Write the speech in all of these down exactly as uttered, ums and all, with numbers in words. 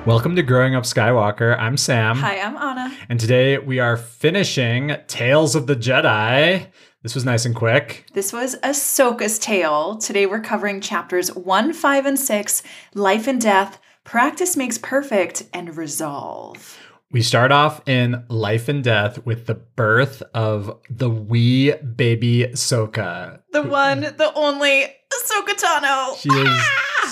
Welcome to Growing Up Skywalker. I'm Sam. Hi, I'm Anna. And today we are finishing Tales of the Jedi. This was nice and quick. This was Ahsoka's tale. Today we're covering chapters one, five, and six, Life and Death, Practice Makes Perfect, and Resolve. We start off in Life and Death with the birth of the wee baby Ahsoka. The one, the only Ahsoka Tano. She is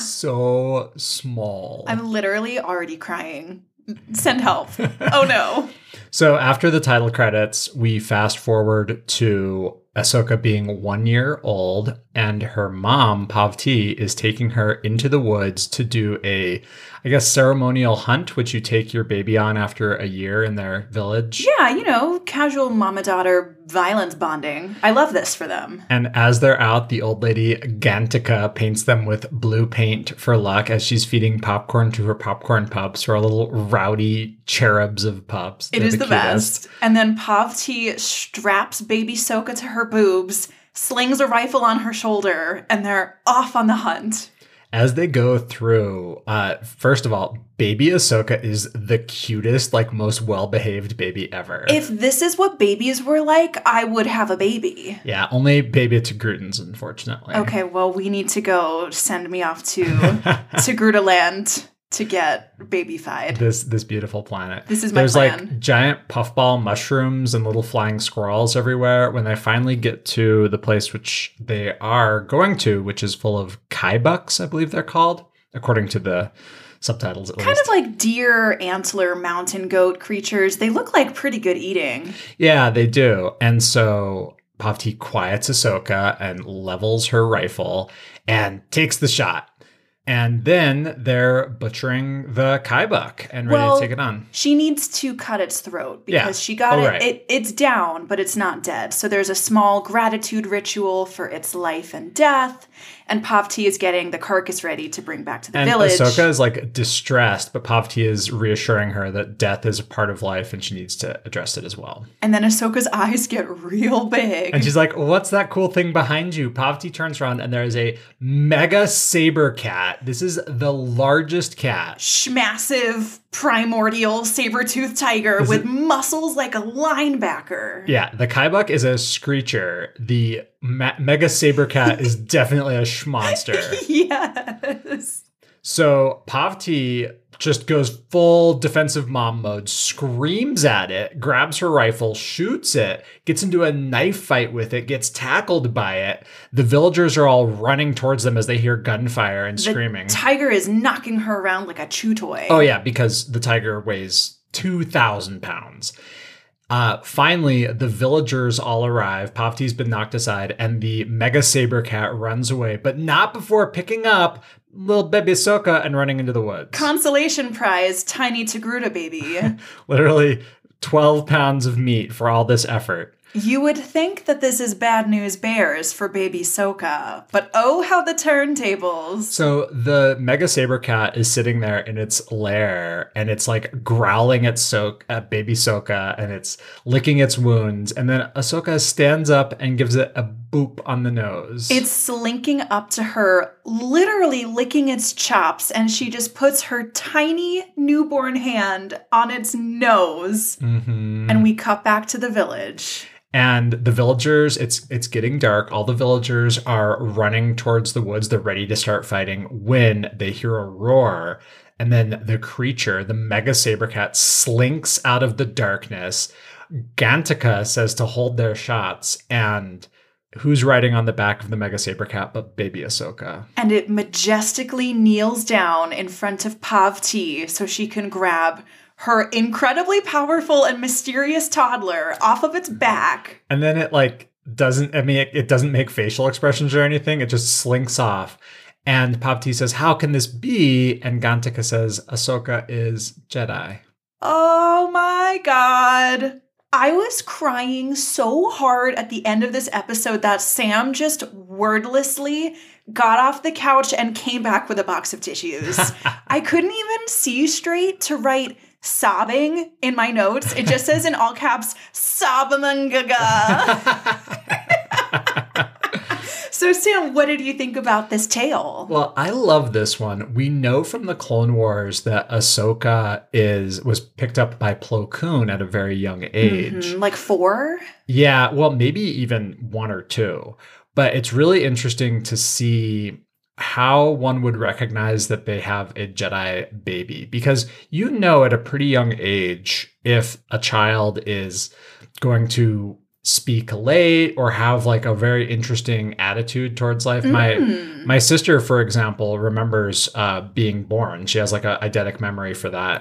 so small. I'm literally already crying. Send help. Oh no. So after the title credits, we fast forward to Ahsoka being one year old, and her mom, Pavti, is taking her into the woods to do a, I guess, ceremonial hunt, which you take your baby on after a year in their village. Yeah, you know, casual mama-daughter violence bonding. I love this for them. And as they're out, the old lady Gantika paints them with blue paint for luck as she's feeding popcorn to her popcorn pups, her little rowdy cherubs of pups. It They're is the, the best. And then Pavti straps baby Ahsoka to her boobs, slings a rifle on her shoulder, and they're off on the hunt. As they go through, uh, first of all, baby Ahsoka is the cutest, like most well-behaved baby ever. If this is what babies were like, I would have a baby. Yeah, only baby to Grutons, unfortunately. Okay, well, we need to go send me off to to Gruta Land to get babyfied. This this beautiful planet. This is my There's plan. like giant puffball mushrooms and little flying squirrels everywhere. When they finally get to the place which they are going to, which is full of kaibucks, I believe they're called, according to the subtitles at Kind least. of like deer, antler, mountain goat creatures. They look like pretty good eating. Yeah, they do. And so Pavti quiets Ahsoka and levels her rifle and takes the shot. And then they're butchering the Kaibuk and ready well, to take it on. She needs to cut its throat because Yeah. she got Oh, it, right. it. It's down, but it's not dead. So there's a small gratitude ritual for its life and death. And Pavti is getting the carcass ready to bring back to the And village. Ahsoka is like distressed, but Pavti is reassuring her that death is a part of life and she needs to address it as well. And then Ahsoka's eyes get real big. And she's like, what's that cool thing behind you? Pavti turns around and there is a mega saber cat. This is the largest cat. Massive primordial saber-toothed tiger Is with it- muscles like a linebacker. Yeah, the Kaibuk is a screecher. The ma- mega saber cat is definitely a schmonster. Yes. So Pavti just goes full defensive mom mode, screams at it, grabs her rifle, shoots it, gets into a knife fight with it, gets tackled by it. The villagers are all running towards them as they hear gunfire and The screaming. tiger is knocking her around like a chew toy. Oh yeah, because the tiger weighs two thousand pounds. Uh, finally, the villagers all arrive. Pavti's been knocked aside, and the mega saber cat runs away, but not before picking up little baby Ahsoka and running into the woods. Consolation prize, tiny Togruta baby. Literally twelve pounds of meat for all this effort. You would think that this is bad news bears for baby Ahsoka, but oh how the turntables. So the mega saber cat is sitting there in its lair, and it's like growling at, so- at baby Ahsoka, and it's licking its wounds. And then Ahsoka stands up and gives it a boop on the nose. It's slinking up to her, literally licking its chops, and she just puts her tiny newborn hand on its nose. Mm-hmm. And we cut back to the village. And the villagers, it's it's getting dark. All the villagers are running towards the woods. They're ready to start fighting when they hear a roar. And then the creature, the mega saber cat, slinks out of the darkness. Gantika says to hold their shots. And who's riding on the back of the mega saber cat but baby Ahsoka? And it majestically kneels down in front of Pavti so she can grab her incredibly powerful and mysterious toddler off of its back. And then it like doesn't, I mean, it, it doesn't make facial expressions or anything. It just slinks off. And Pavti says, how can this be? And Gantika says, Ahsoka is Jedi. Oh my god. I was crying so hard at the end of this episode that Sam just wordlessly got off the couch and came back with a box of tissues. I couldn't even see straight to write sobbing in my notes. It just says in all caps, Sabamangaga. So So, Sam, what did you think about this tale? Well, I love this one. We know from the Clone Wars that Ahsoka is was picked up by Plo Koon at a very young age. Mm-hmm. Like four? Yeah, well, maybe even one or two. But it's really interesting to see how one would recognize that they have a Jedi baby, because you know at a pretty young age if a child is going to speak late or have like a very interesting attitude towards life. Mm. My my sister, for example, remembers uh, being born. She has like a eidetic memory for that.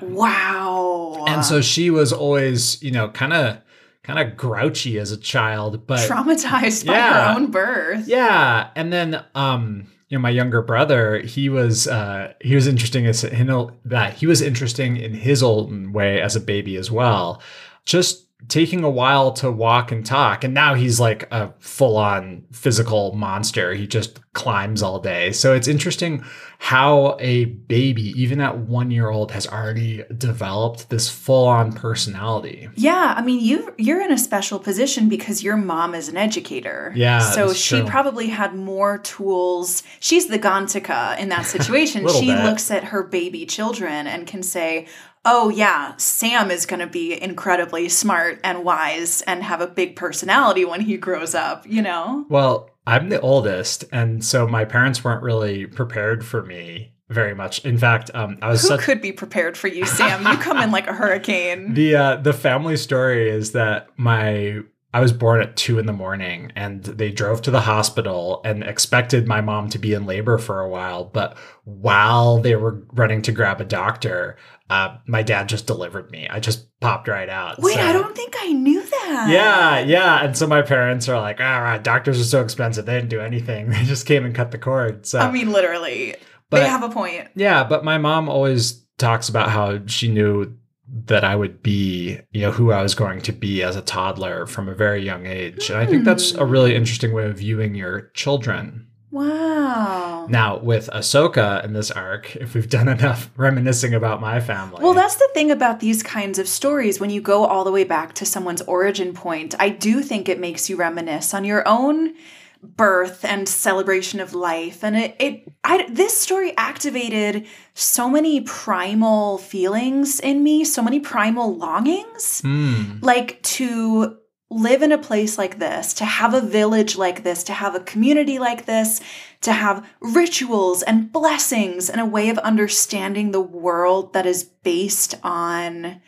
Wow. And so she was always, you know, kind of kind of grouchy as a child, but traumatized by yeah, her own birth. Yeah. And then um you know, my younger brother, he was uh, he was interesting as you know that he was interesting in his own way as a baby as well. Just taking a while to walk and talk, and now he's like a full-on physical monster. He just climbs all day. So it's interesting how a baby, even at one year old, has already developed this full-on personality. Yeah, I mean, you you're in a special position because your mom is an educator. Yeah, so that's she true. probably had more tools. She's the Gantika in that situation. She bit. looks at her baby children and can say, oh, yeah, Sam is going to be incredibly smart and wise and have a big personality when he grows up, you know? Well, I'm the oldest, and so my parents weren't really prepared for me very much. In fact, um, I was Who such... could be prepared for you, Sam? You come in like a hurricane. The uh, the family story is that my... I was born at two in the morning, and they drove to the hospital and expected my mom to be in labor for a while. But while they were running to grab a doctor, uh, my dad just delivered me. I just popped right out. Wait, so, I don't think I knew that. Yeah, yeah. And so my parents are like, all right, doctors are so expensive. They didn't do anything. They just came and cut the cord. So I mean, literally, but, they have a point. Yeah, but my mom always talks about how she knew that I would be, you know, who I was going to be as a toddler from a very young age. And I think that's a really interesting way of viewing your children. Wow. Now, with Ahsoka in this arc, if we've done enough reminiscing about my family. Well, that's the thing about these kinds of stories. When you go all the way back to someone's origin point, I do think it makes you reminisce on your own birth and celebration of life. And it, it I, this story activated so many primal feelings in me, so many primal longings, mm. like to live in a place like this, to have a village like this, to have a community like this, to have rituals and blessings and a way of understanding the world that is based on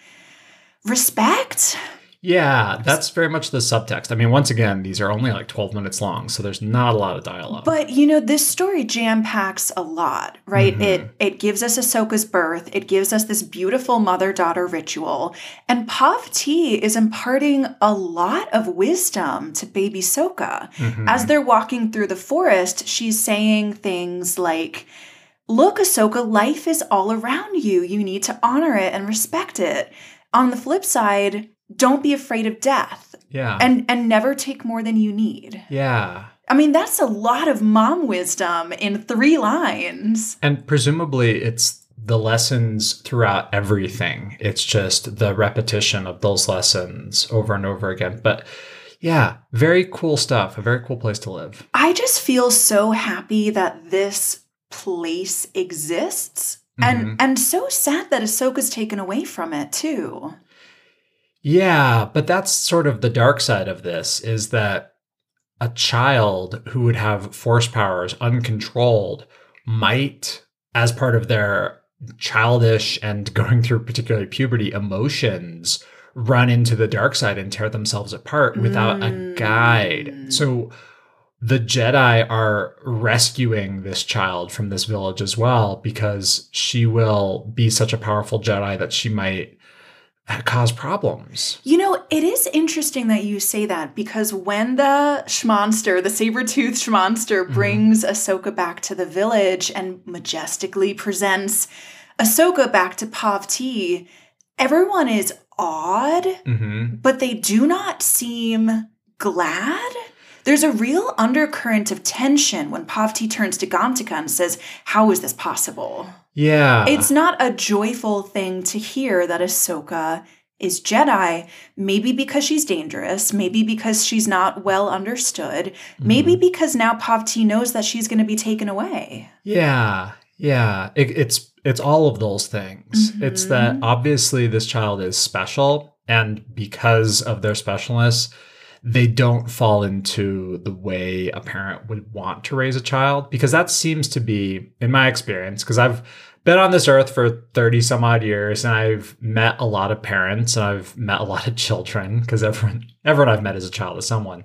respect. Yeah, that's very much the subtext. I mean, once again, these are only like twelve minutes long, so there's not a lot of dialogue. But, you know, this story jam-packs a lot, right? Mm-hmm. It it gives us Ahsoka's birth. It gives us this beautiful mother-daughter ritual. And Pav T is imparting a lot of wisdom to baby Ahsoka. Mm-hmm. As they're walking through the forest, she's saying things like, look, Ahsoka, life is all around you. You need to honor it and respect it. On the flip side, don't be afraid of death. Yeah. And and never take more than you need. Yeah. I mean, that's a lot of mom wisdom in three lines. And presumably it's the lessons throughout everything. It's just the repetition of those lessons over and over again. But yeah, very cool stuff. A very cool place to live. I just feel so happy that this place exists. Mm-hmm. And and so sad that Ahsoka's taken away from it too. Yeah, but that's sort of the dark side of this, is that a child who would have force powers uncontrolled might, as part of their childish and going through particularly puberty emotions, run into the dark side and tear themselves apart without mm. a guide. So the Jedi are rescuing this child from this village as well, because she will be such a powerful Jedi that she might cause problems. You know, it is interesting that you say that, because when the schmonster, the saber-toothed schmonster, mm-hmm. brings Ahsoka back to the village and majestically presents Ahsoka back to Pav T, everyone is awed, mm-hmm. but they do not seem glad. There's a real undercurrent of tension when Pav T turns to Gantika and says, how is this possible? Yeah. It's not a joyful thing to hear that Ahsoka is Jedi, maybe because she's dangerous, maybe because she's not well understood, mm-hmm. maybe because now Pavti knows that she's going to be taken away. Yeah, yeah. It, it's it's all of those things. Mm-hmm. It's that obviously this child is special, and because of their specialness, they don't fall into the way a parent would want to raise a child, because that seems to be, in my experience, because I've been on this earth for thirty some odd years, and I've met a lot of parents, and I've met a lot of children, because everyone, everyone I've met is a child of someone.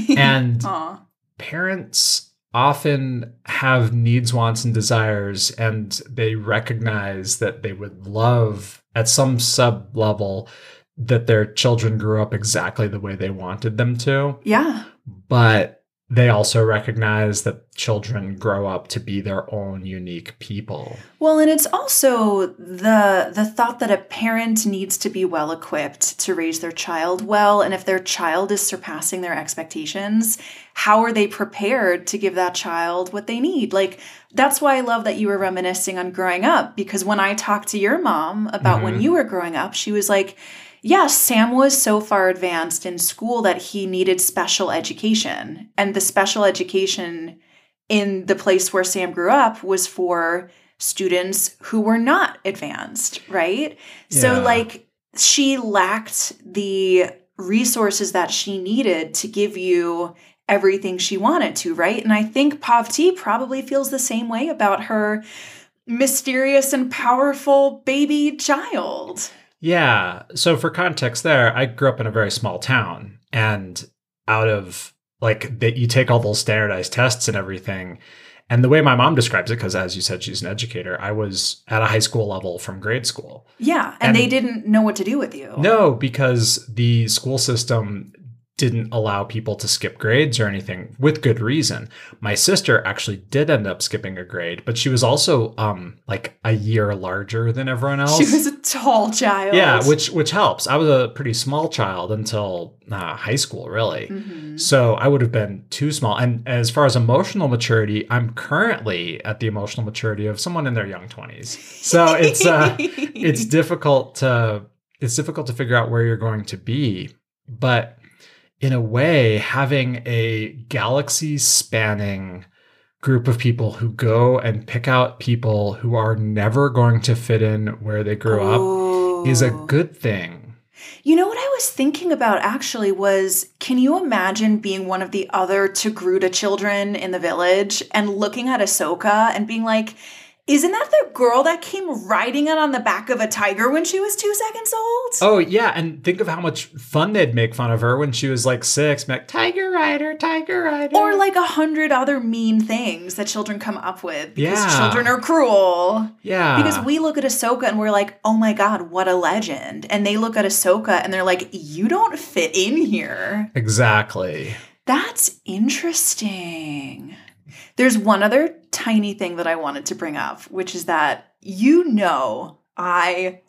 And Aww. Parents often have needs, wants, and desires, and they recognize that they would love at some sub level that their children grew up exactly the way they wanted them to. Yeah. But they also recognize that children grow up to be their own unique people. Well, and it's also the the thought that a parent needs to be well equipped to raise their child well. And if their child is surpassing their expectations, how are they prepared to give that child what they need? Like, that's why I love that you were reminiscing on growing up, because when I talked to your mom about mm-hmm. when you were growing up, she was like, yeah, Sam was so far advanced in school that he needed special education. And the special education in the place where Sam grew up was for students who were not advanced, right? Yeah. So, like, she lacked the resources that she needed to give you everything she wanted to, right? And I think Pavti probably feels the same way about her mysterious and powerful baby child. Yeah. So for context there, I grew up in a very small town, and out of like that, you take all those standardized tests and everything. And the way my mom describes it, because as you said, she's an educator, I was at a high school level from grade school. Yeah. And, and they didn't know what to do with you. No, because the school system didn't allow people to skip grades or anything, with good reason. My sister actually did end up skipping a grade, but she was also um like a year larger than everyone else. She was a tall child. Yeah, which which helps. I was a pretty small child until uh, high school, really. Mm-hmm. So I would have been too small. And as far as emotional maturity, I'm currently at the emotional maturity of someone in their young twenties. So it's uh, it's difficult to it's difficult to figure out where you're going to be, but in a way, having a galaxy-spanning group of people who go and pick out people who are never going to fit in where they grew oh. up is a good thing. You know what I was thinking about actually was, can you imagine being one of the other Togruta children in the village and looking at Ahsoka and being like, isn't that the girl that came riding it on the back of a tiger when she was two seconds old? Oh, yeah. And think of how much fun they'd make fun of her when she was like six. Like, tiger rider, tiger rider. Or like a hundred other mean things that children come up with because yeah. children are cruel. Yeah. Because we look at Ahsoka and we're like, oh my God, what a legend. And they look at Ahsoka and they're like, you don't fit in here. Exactly. That's interesting. There's one other tiny thing that I wanted to bring up, which is that, you know, I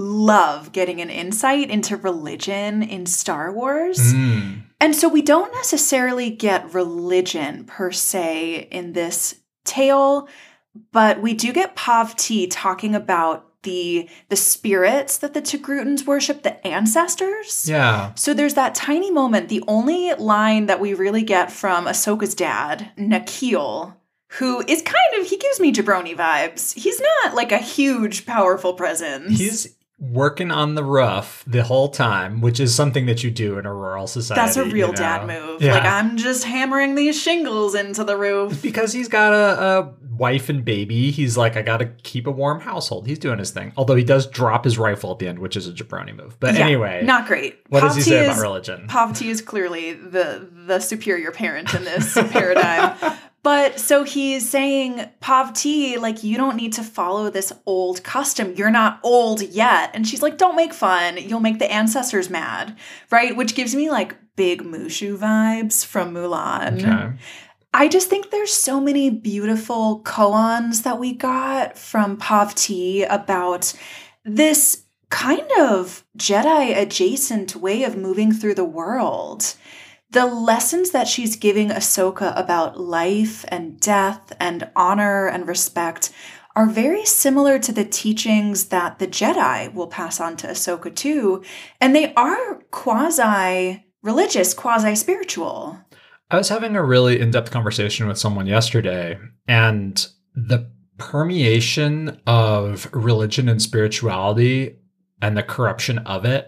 love getting an insight into religion in Star Wars. Mm. And so we don't necessarily get religion per se in this tale, but we do get Pavti talking about the the spirits that the Togrutans worship, the ancestors. Yeah. So there's that tiny moment, the only line that we really get from Ahsoka's dad, Nikhil, who is kind of, he gives me jabroni vibes. He's not like a huge, powerful presence. He's working on the roof the whole time, which is something that you do in a rural society. That's a real you know? dad move. Yeah. Like, I'm just hammering these shingles into the roof. Because he's got a, a wife and baby. He's like, I got to keep a warm household. He's doing his thing. Although he does drop his rifle at the end, which is a jabroni move. But yeah, anyway. Not great. What Pavti does he say is, about religion? Pavti is clearly the, the superior parent in this paradigm. But so he's saying, Pavti, like, you don't need to follow this old custom. You're not old yet. And she's like, don't make fun. You'll make the ancestors mad. Right? Which gives me like big Mushu vibes from Mulan. Okay. I just think there's so many beautiful koans that we got from Pavti about this kind of Jedi adjacent way of moving through the world. The lessons that she's giving Ahsoka about life and death and honor and respect are very similar to the teachings that the Jedi will pass on to Ahsoka too. And they are quasi-religious, quasi-spiritual. I was having a really in-depth conversation with someone yesterday, and the permeation of religion and spirituality and the corruption of it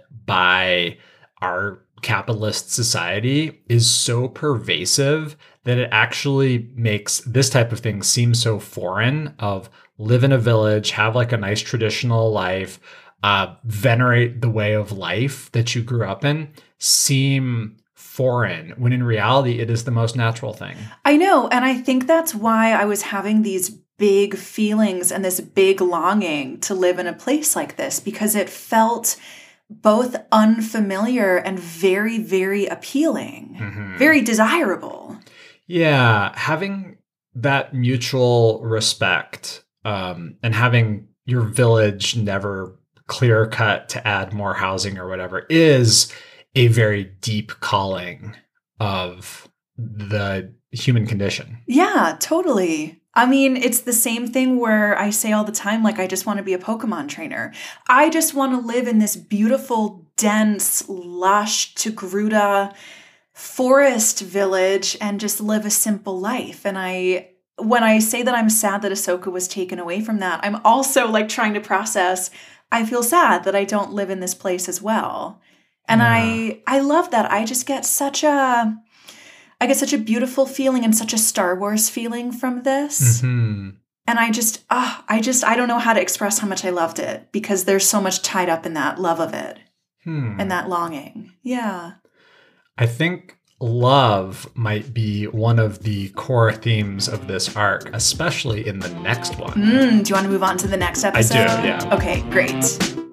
by our capitalist society is so pervasive that it actually makes this type of thing seem so foreign. Of live in a village, have like a nice traditional life, uh, venerate the way of life that you grew up in, seem foreign, when in reality it is the most natural thing. I know, and I think that's why I was having these big feelings and this big longing to live in a place like this, because it felt both unfamiliar and very, very appealing, mm-hmm. very desirable. Yeah, having that mutual respect um, and having your village never clear cut to add more housing or whatever is a very deep calling of the human condition. Yeah, totally. I mean, it's the same thing where I say all the time, like, I just want to be a Pokemon trainer. I just want to live in this beautiful, dense, lush, Togruta forest village and just live a simple life. And I, when I say that I'm sad that Ahsoka was taken away from that, I'm also like trying to process, I feel sad that I don't live in this place as well. And yeah. I, I love that. I just get such a... I get such a beautiful feeling and such a Star Wars feeling from this. Mm-hmm. And I just, ah, oh, I just, I don't know how to express how much I loved it, because there's so much tied up in that love of it hmm. and that longing. Yeah. I think love might be one of the core themes of this arc, especially in the next one. Mm, do you want to move on to the next episode? I do, yeah. Okay, great.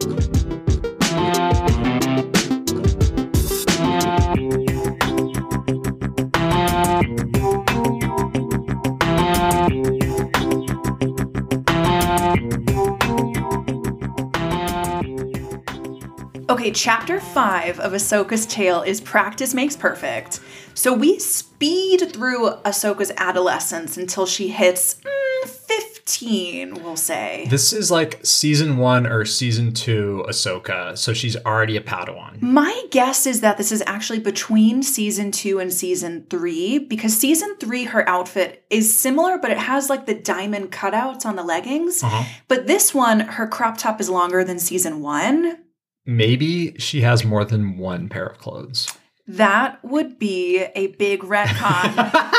Okay, chapter five of Ahsoka's tale is Practice Makes Perfect. So we speed through Ahsoka's adolescence until she hits mm, fifteen, we'll say. This is like season one or season two Ahsoka, so she's already a Padawan. My guess is that this is actually between season two and season three, because season three, her outfit is similar, but it has like the diamond cutouts on the leggings. Uh-huh. But this one, her crop top is longer than season one. Maybe she has more than one pair of clothes. That would be a big retcon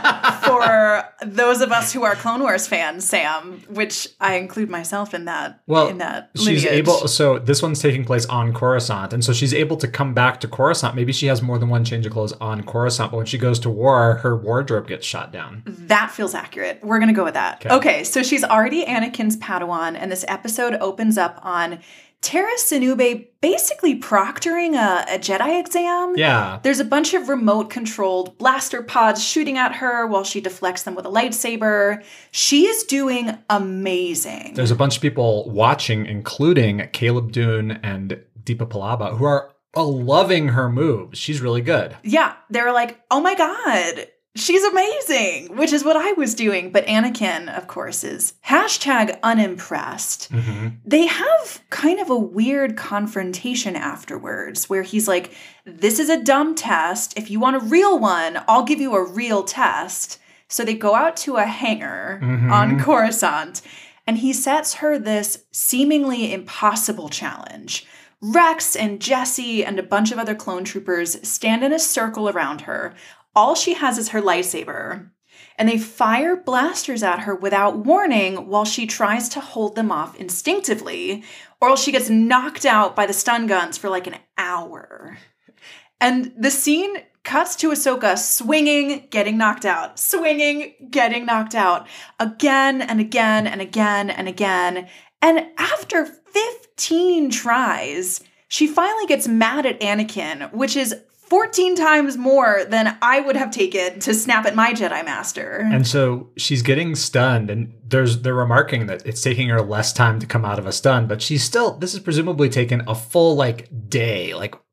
for those of us who are Clone Wars fans, Sam, which I include myself in that. Well, in that she's lineage. able. So this one's taking place on Coruscant, and so she's able to come back to Coruscant. Maybe she has more than one change of clothes on Coruscant, but when she goes to war, her wardrobe gets shot down. That feels accurate. We're gonna go with that. Okay, okay so she's already Anakin's Padawan, and this episode opens up on Tara Sinube basically proctoring a, a Jedi exam. Yeah. There's a bunch of remote-controlled blaster pods shooting at her while she deflects them with a lightsaber. She is doing amazing. There's a bunch of people watching, including Caleb Dune and Deepa Palaba, who are loving her moves. She's really good. Yeah. They're like, oh my God, she's amazing, which is what I was doing. But Anakin, of course, is hashtag unimpressed. Mm-hmm. They have kind of a weird confrontation afterwards where he's like, this is a dumb test. If you want a real one, I'll give you a real test. So they go out to a hangar mm-hmm. on Coruscant, and he sets her this seemingly impossible challenge. Rex and Jesse and a bunch of other clone troopers stand in a circle around her. All she has is her lightsaber, and they fire blasters at her without warning while she tries to hold them off instinctively, or else she gets knocked out by the stun guns for like an hour. And the scene cuts to Ahsoka swinging, getting knocked out, swinging, getting knocked out, again and again and again and again. And after fifteen tries, she finally gets mad at Anakin, which is fourteen times more than I would have taken to snap at my Jedi Master. And so she's getting stunned, and there's they're remarking that it's taking her less time to come out of a stun, but she's still, this is presumably taken a full like day, like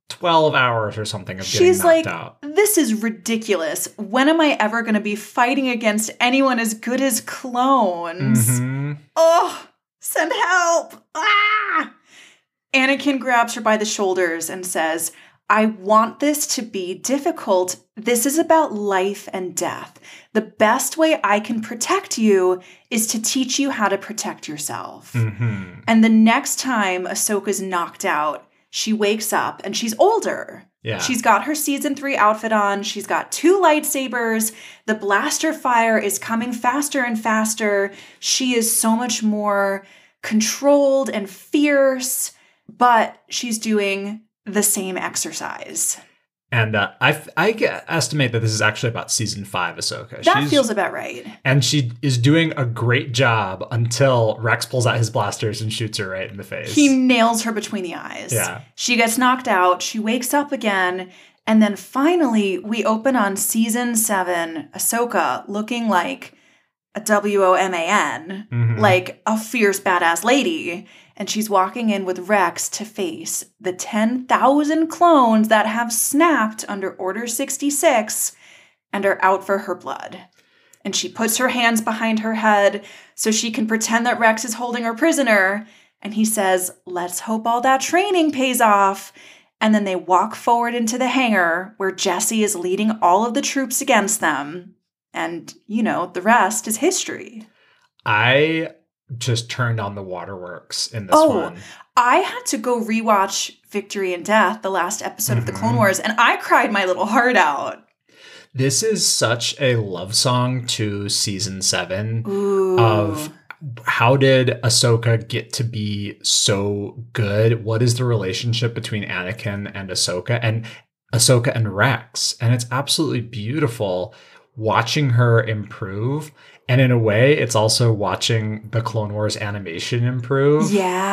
twelve hours or something of getting She's knocked like, out. this is ridiculous. When am I ever going to be fighting against anyone as good as clones? Mm-hmm. Oh, send help. Ah! Anakin grabs her by the shoulders and says, I want this to be difficult. This is about life and death. The best way I can protect you is to teach you how to protect yourself. Mm-hmm. And the next time Ahsoka's knocked out, she wakes up and she's older. Yeah. She's got her season three outfit on. She's got two lightsabers. The blaster fire is coming faster and faster. She is so much more controlled and fierce, but she's doing the same exercise. And uh, I I get- estimate that this is actually about season five Ahsoka. That She's, feels about right. And she is doing a great job until Rex pulls out his blasters and shoots her right in the face. He nails her between the eyes. Yeah. She gets knocked out. She wakes up again. And then finally, we open on season seven, Ahsoka looking like a W O M A N, Mhm. like a fierce, badass lady. And she's walking in with Rex to face the ten thousand clones that have snapped under Order sixty-six and are out for her blood. And she puts her hands behind her head so she can pretend that Rex is holding her prisoner. And he says, let's hope all that training pays off. And then they walk forward into the hangar where Jesse is leading all of the troops against them. And, you know, the rest is history. I just turned on the waterworks in this Oh, one. I had to go rewatch Victory and Death, the last episode of the Clone Mhm. Wars, and I cried my little heart out. This is such a love song to season seven Ooh. of how did Ahsoka get to be so good? What is the relationship between Anakin and Ahsoka and Ahsoka and Rex? And it's absolutely beautiful watching her improve. And in a way, it's also watching the Clone Wars animation improve.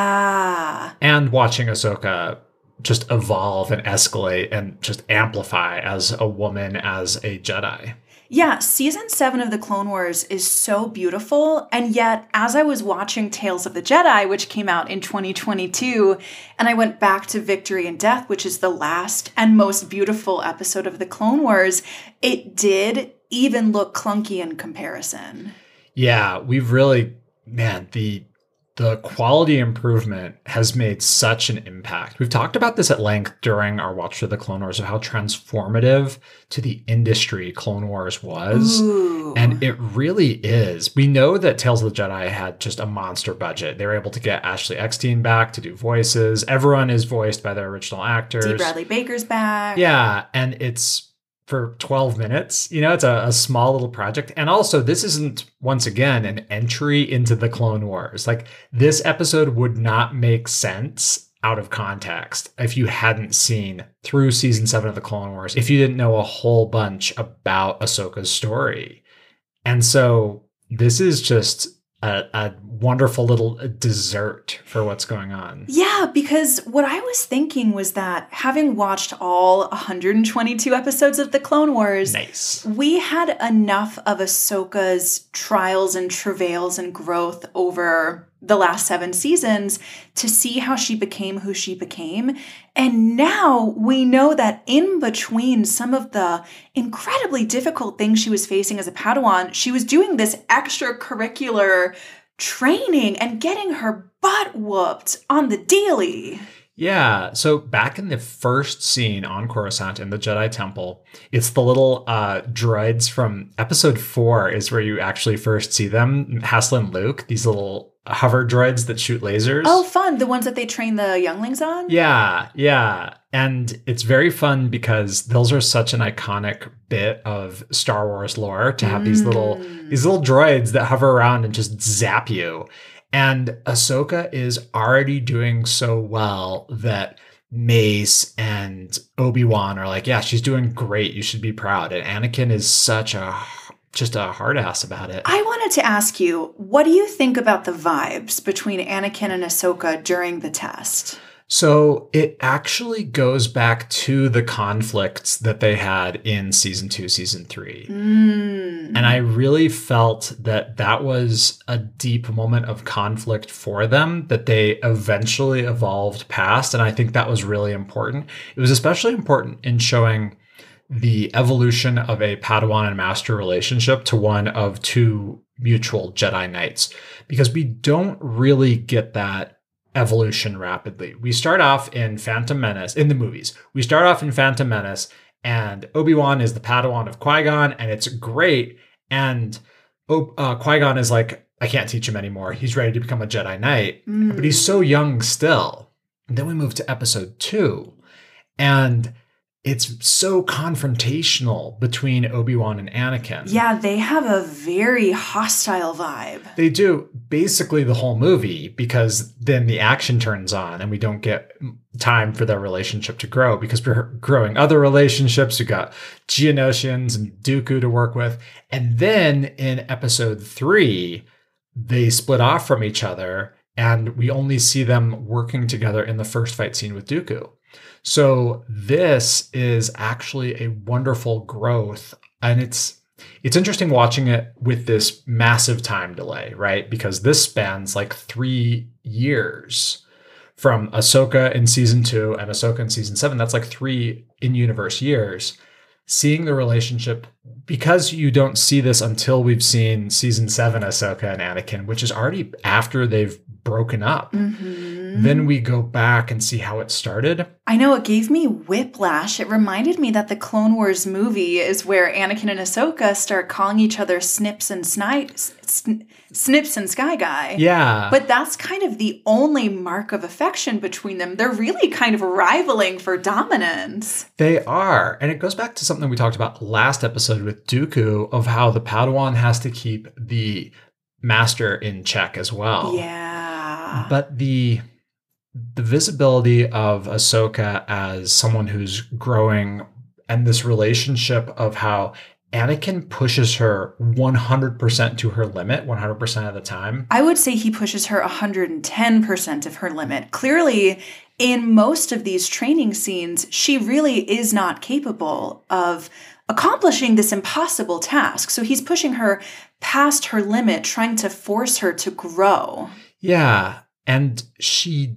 Yeah. And watching Ahsoka just evolve and escalate and just amplify as a woman, as a Jedi. Yeah, season seven of the Clone Wars is so beautiful. And yet, as I was watching Tales of the Jedi, which came out in twenty twenty-two, and I went back to Victory and Death, which is the last and most beautiful episode of the Clone Wars, it did even look clunky in comparison. Yeah, we've really, man, the the quality improvement has made such an impact. We've talked about this at length during our watch through the Clone Wars of how transformative to the industry Clone Wars was. Ooh. And it really is. We know that Tales of the Jedi had just a monster budget. They were able to get Ashley Eckstein back to do voices. Everyone is voiced by their original actors. D. Bradley Baker's back. Yeah, and it's for twelve minutes. You know, it's a, a small little project. And also, this isn't, once again, an entry into the Clone Wars. Like, this episode would not make sense out of context if you hadn't seen through season seven of the Clone Wars, if you didn't know a whole bunch about Ahsoka's story. And so this is just a, a wonderful little dessert for what's going on. Yeah, because what I was thinking was that having watched all one hundred twenty-two episodes of the Clone Wars, Nice. we had enough of Ahsoka's trials and travails and growth over the last seven seasons to see how she became who she became. And now we know that in between some of the incredibly difficult things she was facing as a Padawan, she was doing this extracurricular training and getting her butt whooped on the daily. Yeah, so back in the first scene on Coruscant in the Jedi Temple, it's the little uh, droids from episode four is where you actually first see them, Hassel and Luke, these little hover droids that shoot lasers. Oh, fun. The ones that they train the younglings on? Yeah, yeah. And it's very fun because those are such an iconic bit of Star Wars lore to have these little Mm. these little droids that hover around and just zap you. And Ahsoka is already doing so well that Mace and Obi-Wan are like, yeah, she's doing great. You should be proud. And Anakin is such a just a hard ass about it. I wanted to ask you, what do you think about the vibes between Anakin and Ahsoka during the test? So it actually goes back to the conflicts that they had in season two, season three. Mm. And I really felt that that was a deep moment of conflict for them that they eventually evolved past. And I think that was really important. It was especially important in showing the evolution of a Padawan and master relationship to one of two mutual Jedi Knights, because we don't really get that evolution rapidly. We start off in Phantom Menace, in the movies. We start off in Phantom Menace, and Obi-Wan is the Padawan of Qui-Gon, and it's great. And uh, Qui-Gon is like, I can't teach him anymore. He's ready to become a Jedi Knight, Mm. but he's so young still. And then we move to episode two, and it's so confrontational between Obi-Wan and Anakin. Yeah, they have a very hostile vibe. They do basically the whole movie, because then the action turns on and we don't get time for their relationship to grow, because we're growing other relationships. We've got Geonosians and Dooku to work with. And then in episode three, they split off from each other and we only see them working together in the first fight scene with Dooku. So this is actually a wonderful growth, and it's it's interesting watching it with this massive time delay, right? Because this spans like three years from Ahsoka in season two and Ahsoka in season seven. That's like three in-universe years. Seeing the relationship, because you don't see this until we've seen season seven Ahsoka and Anakin, which is already after they've broken up. Mm-hmm. Then we go back and see how it started. I know, it gave me whiplash. It reminded me that the Clone Wars movie is where Anakin and Ahsoka start calling each other Snips and Snipes, sn- Snips and Sky Guy. Yeah. But that's kind of the only mark of affection between them. They're really kind of rivaling for dominance. They are. And it goes back to something we talked about last episode with Dooku, of how the Padawan has to keep the master in check as well. Yeah. But the the visibility of Ahsoka as someone who's growing, and this relationship of how Anakin pushes her one hundred percent to her limit, one hundred percent of the time. I would say he pushes her one hundred ten percent of her limit. Clearly, in most of these training scenes, she really is not capable of accomplishing this impossible task. So he's pushing her past her limit, trying to force her to grow. Yeah, and she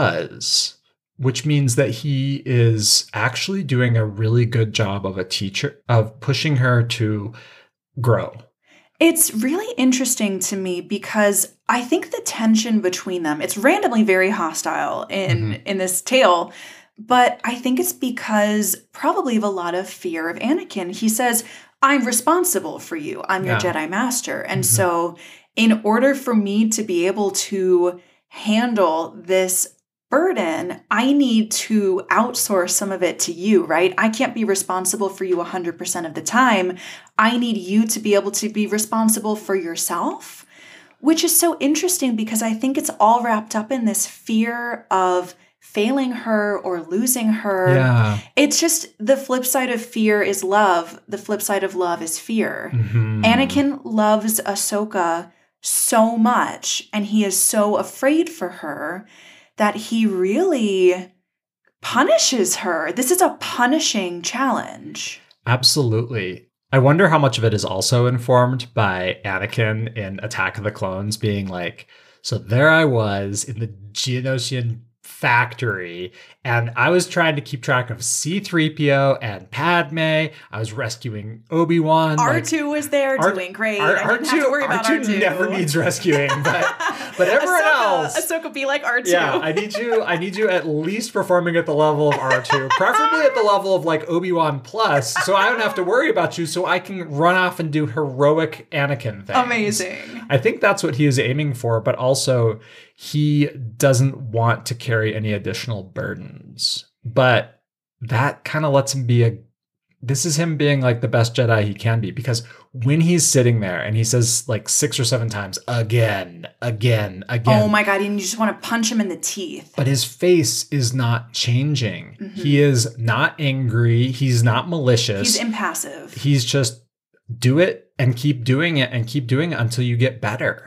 does, which means that he is actually doing a really good job of a teacher, of pushing her to grow. It's really interesting to me because I think the tension between them, it's randomly very hostile in, Mm-hmm. in this tale, but I think it's because probably of a lot of fear of Anakin. He says, I'm responsible for you. I'm your Yeah. Jedi Master. And Mm-hmm. so in order for me to be able to handle this burden, I need to outsource some of it to you, right? I can't be responsible for you one hundred percent of the time. I need you to be able to be responsible for yourself, which is so interesting because I think it's all wrapped up in this fear of failing her or losing her. Yeah. It's just the flip side of fear is love. The flip side of love is fear. Mm-hmm. Anakin loves Ahsoka so much, and he is so afraid for her that he really punishes her. This is a punishing challenge. Absolutely. I wonder how much of it is also informed by Anakin in Attack of the Clones being like, so there I was in the Geonosian factory, and I was trying to keep track of C three P O and Padme. I was rescuing Obi-Wan. R two was there R- doing great. R- I didn't have to worry about R2 R two. never needs rescuing, but but everyone Ahsoka, else. Ahsoka be like R two. Yeah, I need you. I need you at least performing at the level of R two, preferably at the level of like Obi-Wan plus, so I don't have to worry about you. So I can run off and do heroic Anakin things. Amazing. I think that's what he is aiming for, but also he doesn't want to carry any additional burdens. But that kind of lets him be a. This is him being like the best Jedi he can be, because when he's sitting there and he says like six or seven times, again, again, again. Oh my God, and you just want to punch him in the teeth. But his face is not changing. Mm-hmm. He is not angry. He's not malicious. He's impassive. He's just do it and keep doing it and keep doing it until you get better.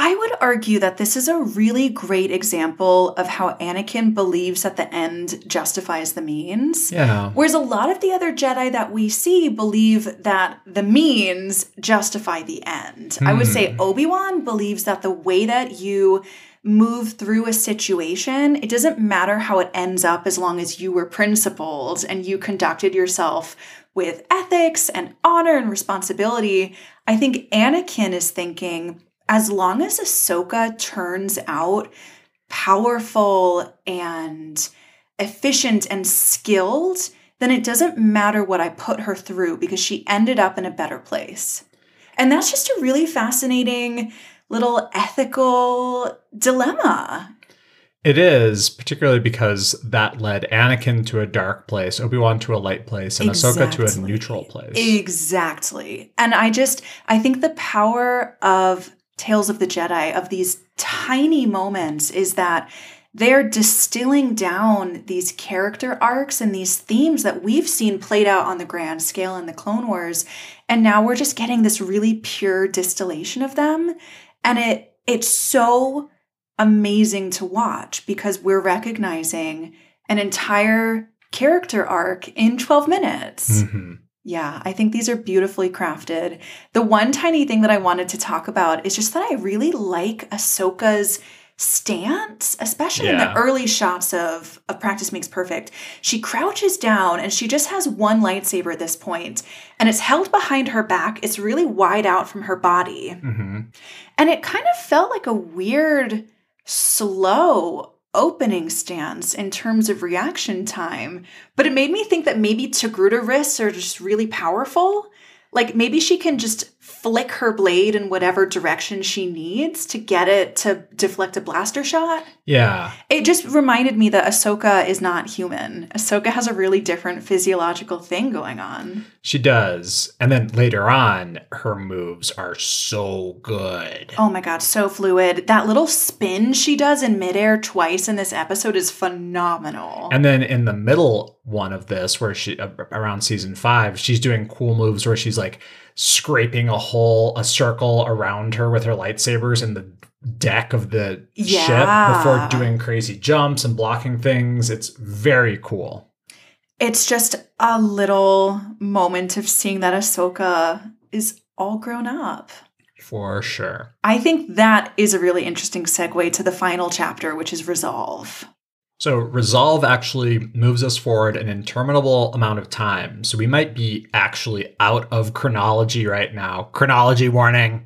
I would argue that this is a really great example of how Anakin believes that the end justifies the means. Yeah. Whereas a lot of the other Jedi that we see believe that the means justify the end. Hmm. I would say Obi-Wan believes that the way that you move through a situation, it doesn't matter how it ends up as long as you were principled and you conducted yourself with ethics and honor and responsibility. I think Anakin is thinking, as long as Ahsoka turns out powerful and efficient and skilled, then it doesn't matter what I put her through because she ended up in a better place. And that's just a really fascinating little ethical dilemma. It is, particularly because that led Anakin to a dark place, Obi-Wan to a light place, and exactly. Ahsoka to a neutral place. Exactly. And I just, I think the power of Tales of the Jedi, of these tiny moments, is that they're distilling down these character arcs and these themes that we've seen played out on the grand scale in the Clone Wars. And now we're just getting this really pure distillation of them. And it it's so amazing to watch because we're recognizing an entire character arc in twelve minutes. Mm-hmm. Yeah, I think these are beautifully crafted. The one tiny thing that I wanted to talk about is just that I really like Ahsoka's stance, especially yeah. in the early shots of, of Practice Makes Perfect. She crouches down and she just has one lightsaber at this point, and it's held behind her back. It's really wide out from her body. Mm-hmm. And it kind of felt like a weird, slow opening stance in terms of reaction time, but it made me think that maybe Togruta wrists are just really powerful. Like maybe she can just flick her blade in whatever direction she needs to get it to deflect a blaster shot. Yeah. It just reminded me that Ahsoka is not human. Ahsoka has a really different physiological thing going on. She does. And then later on, her moves are so good. Oh my God, so fluid. That little spin she does in midair twice in this episode is phenomenal. And then in the middle one of this, where she, around season five, she's doing cool moves where she's like scraping a hole, a circle around her with her lightsabers in the deck of the yeah. ship before doing crazy jumps and blocking things. It's very cool. It's just a little moment of seeing that Ahsoka is all grown up. For sure. I think that is a really interesting segue to the final chapter, which is Resolve. So Resolve actually moves us forward an interminable amount of time. So we might be actually out of chronology right now. Chronology warning.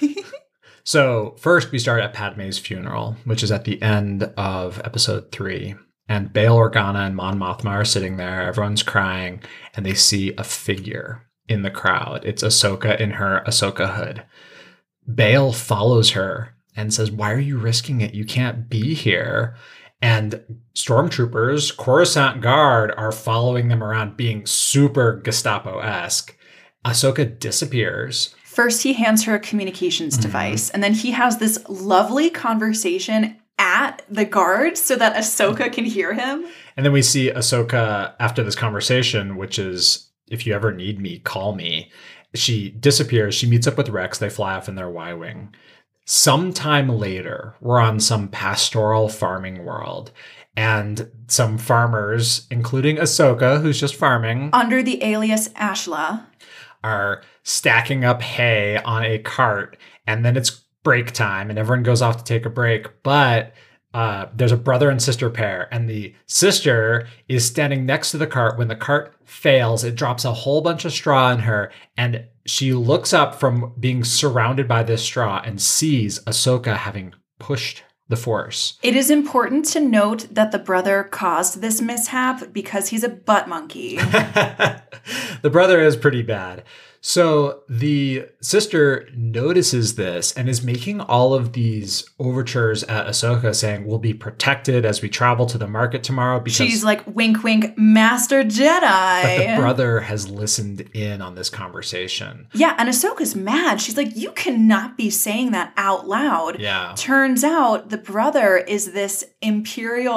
So first we start at Padme's funeral, which is at the end of episode three. And Bail Organa and Mon Mothma are sitting there. Everyone's crying, and they see a figure in the crowd. It's Ahsoka in her Ahsoka hood. Bail follows her and says, "Why are you risking it? You can't be here." And stormtroopers, Coruscant Guard, are following them around, being super Gestapo-esque. Ahsoka disappears. First, he hands her a communications mm-hmm. device, and then he has this lovely conversation at the guard so that Ahsoka can hear him. And then we see Ahsoka after this conversation, which is, "If you ever need me, call me." She disappears. She meets up with Rex. They fly off in their Y-Wing. Sometime later, we're on some pastoral farming world, and some farmers, including Ahsoka, who's just farming, under the alias Ashla, are stacking up hay on a cart, and then it's break time, and everyone goes off to take a break, but uh, there's a brother and sister pair, and the sister is standing next to the cart. When the cart fails, it drops a whole bunch of straw on her, and she looks up from being surrounded by this straw and sees Ahsoka having pushed the Force. It is important to note that the brother caused this mishap because he's a butt monkey. The brother is pretty bad. So the sister notices this and is making all of these overtures at Ahsoka, saying, "We'll be protected as we travel to the market tomorrow." Because she's like, wink, wink, Master Jedi. But the brother has listened in on this conversation. Yeah, and Ahsoka's mad. She's like, you cannot be saying that out loud. Yeah. Turns out the brother is this Imperial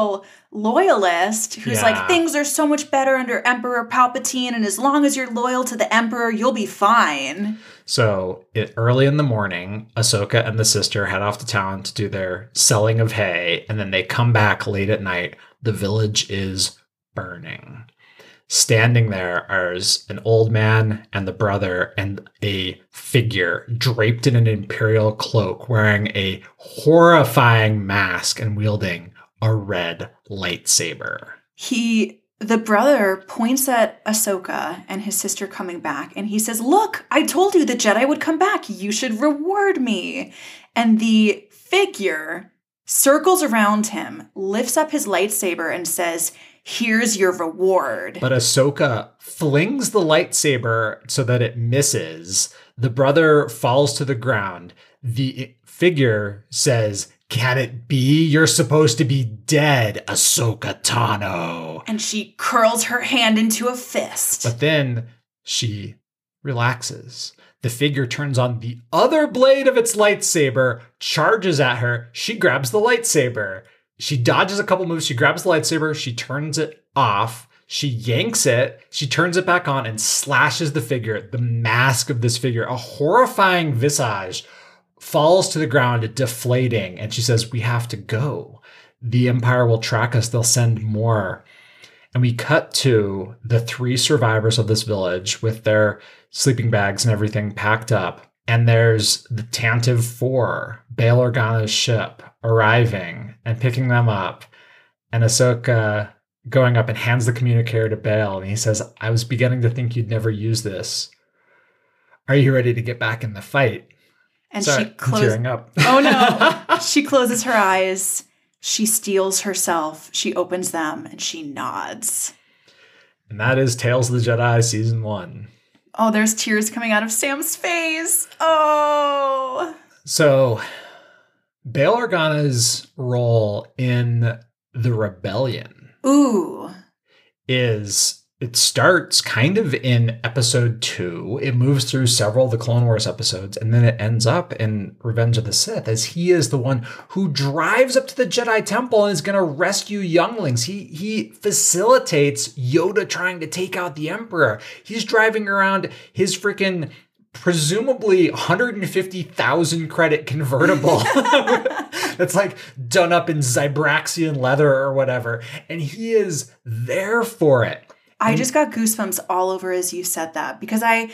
loyalist who's Yeah. like, things are so much better under Emperor Palpatine, and as long as you're loyal to the Emperor, you'll be fine. So it, early in the morning, Ahsoka and the sister head off to town to do their selling of hay, and then they come back late at night. The village is burning. Standing there is an old man and the brother and a figure draped in an imperial cloak wearing a horrifying mask and wielding a red lightsaber. He, the brother, points at Ahsoka and his sister coming back, and he says, look, I told you the Jedi would come back. You should reward me. And the figure circles around him, lifts up his lightsaber, and says, here's your reward. But Ahsoka flings the lightsaber so that it misses. The brother falls to the ground. The figure says, can it be you're supposed to be dead, Ahsoka Tano? And she curls her hand into a fist. But then she relaxes. The figure turns on the other blade of its lightsaber, charges at her. She grabs the lightsaber. She dodges a couple moves. She grabs the lightsaber. She turns it off. She yanks it. She turns it back on and slashes the figure. The mask of this figure, a horrifying visage, falls to the ground, deflating. And she says, we have to go. The Empire will track us. They'll send more. And we cut to the three survivors of this village with their sleeping bags and everything packed up. And there's the Tantive Four, Bail Organa's ship, arriving and picking them up. And Ahsoka going up and hands the communicator to Bail. And he says, I was beginning to think you'd never use this. Are you ready to get back in the fight? And Sorry, she I'm closes. tearing up. Oh no. She closes her eyes. She steels herself. She opens them and she nods. And that is Tales of the Jedi Season one. Oh, there's tears coming out of Sam's face. Oh. So, Bail Organa's role in the rebellion Ooh. is, it starts kind of in episode two. It moves through several of the Clone Wars episodes, and then it ends up in Revenge of the Sith as he is the one who drives up to the Jedi Temple and is going to rescue younglings. He he facilitates Yoda trying to take out the Emperor. He's driving around his freaking presumably one hundred fifty thousand credit convertible that's like done up in Zybraxian leather or whatever. And he is there for it. I just got goosebumps all over as you said that because I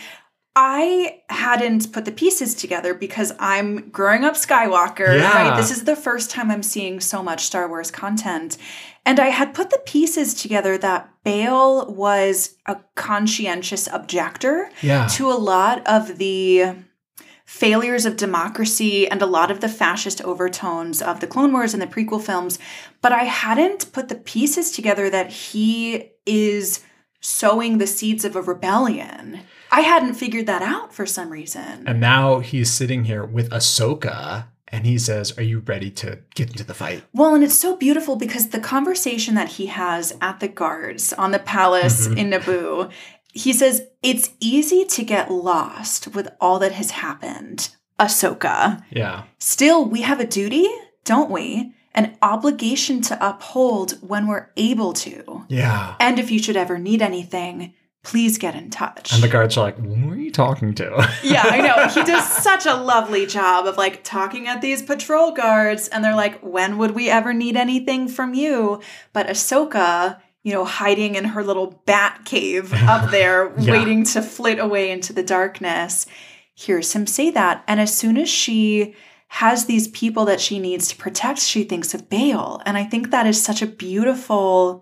I hadn't put the pieces together because I'm growing up Skywalker, Yeah. right? This is the first time I'm seeing so much Star Wars content. And I had put the pieces together that Bail was a conscientious objector Yeah. to a lot of the failures of democracy and a lot of the fascist overtones of the Clone Wars and the prequel films. But I hadn't put the pieces together that he is sowing the seeds of a rebellion. I hadn't figured that out for some reason. And now he's sitting here with Ahsoka and he says, are you ready to get into the fight? Well, and it's so beautiful because the conversation that he has at the guards on the palace Mhm. in Naboo, he says, it's easy to get lost with all that has happened, Ahsoka. Yeah. Still, we have a duty, don't we? An obligation to uphold when we're able to. Yeah. And if you should ever need anything, please get in touch. And the guards are like, who are you talking to? Yeah, I know. He does such a lovely job of like talking at these patrol guards. And they're like, when would we ever need anything from you? But Ahsoka, you know, hiding in her little bat cave up there, Yeah. waiting to flit away into the darkness, hears him say that. And as soon as she has these people that she needs to protect, she thinks of Bail. And I think that is such a beautiful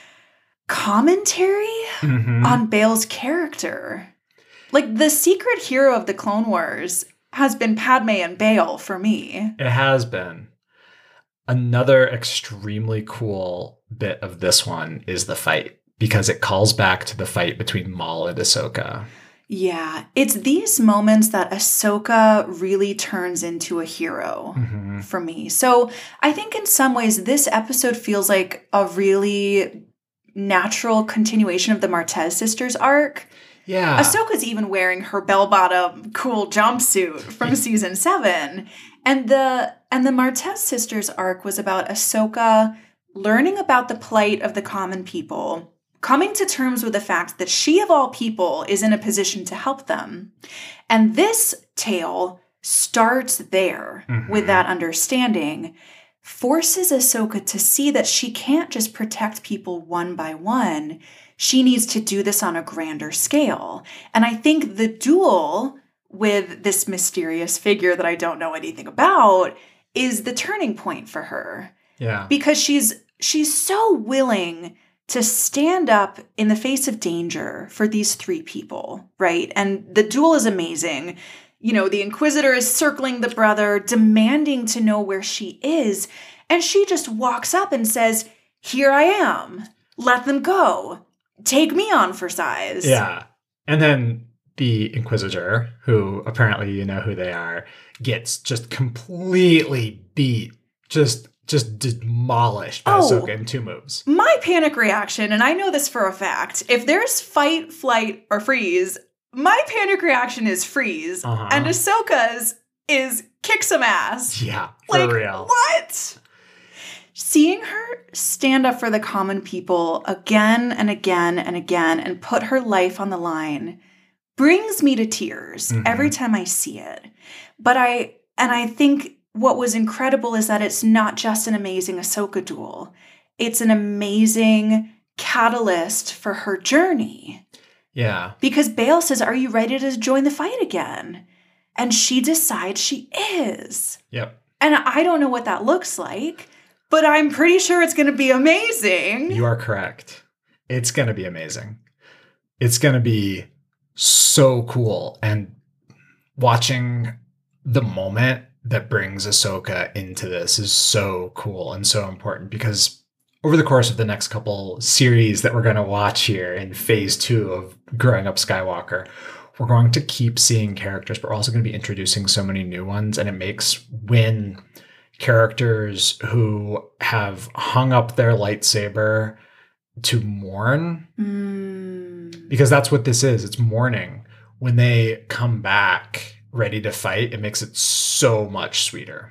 commentary Mhm. on Bail's character. Like, the secret hero of the Clone Wars has been Padme and Bail for me. It has been. Another extremely cool bit of this one is the fight because it calls back to the fight between Maul and Ahsoka. Yeah, it's these moments that Ahsoka really turns into a hero Mhm. for me. So I think in some ways this episode feels like a really natural continuation of the Martez sisters arc. Yeah. Ahsoka's even wearing her bell-bottom cool jumpsuit from season seven. And the and the Martez sisters arc was about Ahsoka learning about the plight of the common people, coming to terms with the fact that she of all people is in a position to help them. And this tale starts there mm-hmm. with that understanding, forces Ahsoka to see that she can't just protect people one by one. She needs to do this on a grander scale. And I think the duel with this mysterious figure that I don't know anything about is the turning point for her. Yeah. Because she's she's so willing to stand up in the face of danger for these three people, right? And the duel is amazing. You know, the Inquisitor is circling the brother, demanding to know where she is. And she just walks up and says, here I am. Let them go. Take me on for size. Yeah. And then the Inquisitor, who apparently you know who they are, gets just completely beat. Just just demolished by oh, Ahsoka in two moves. My panic reaction, and I know this for a fact, if there's fight, flight, or freeze, my panic reaction is freeze. Uh-huh. And Ahsoka's is kick some ass. Yeah, for like, real. What? Seeing her stand up for the common people again and again and again and put her life on the line brings me to tears mm-hmm. every time I see it. But I, and I think what was incredible is that it's not just an amazing Ahsoka duel. It's an amazing catalyst for her journey. Yeah. Because Bail says, are you ready to join the fight again? And she decides she is. Yep. And I don't know what that looks like, but I'm pretty sure it's going to be amazing. You are correct. It's going to be amazing. It's going to be so cool. And watching the moment that brings Ahsoka into this is so cool and so important, because over the course of the next couple series that we're going to watch here in phase two of Growing Up Skywalker, we're going to keep seeing characters, but we're also going to be introducing so many new ones. And it makes when characters who have hung up their lightsaber to mourn, mm. because that's what this is. It's mourning. When they come back ready to fight, it makes it so much sweeter.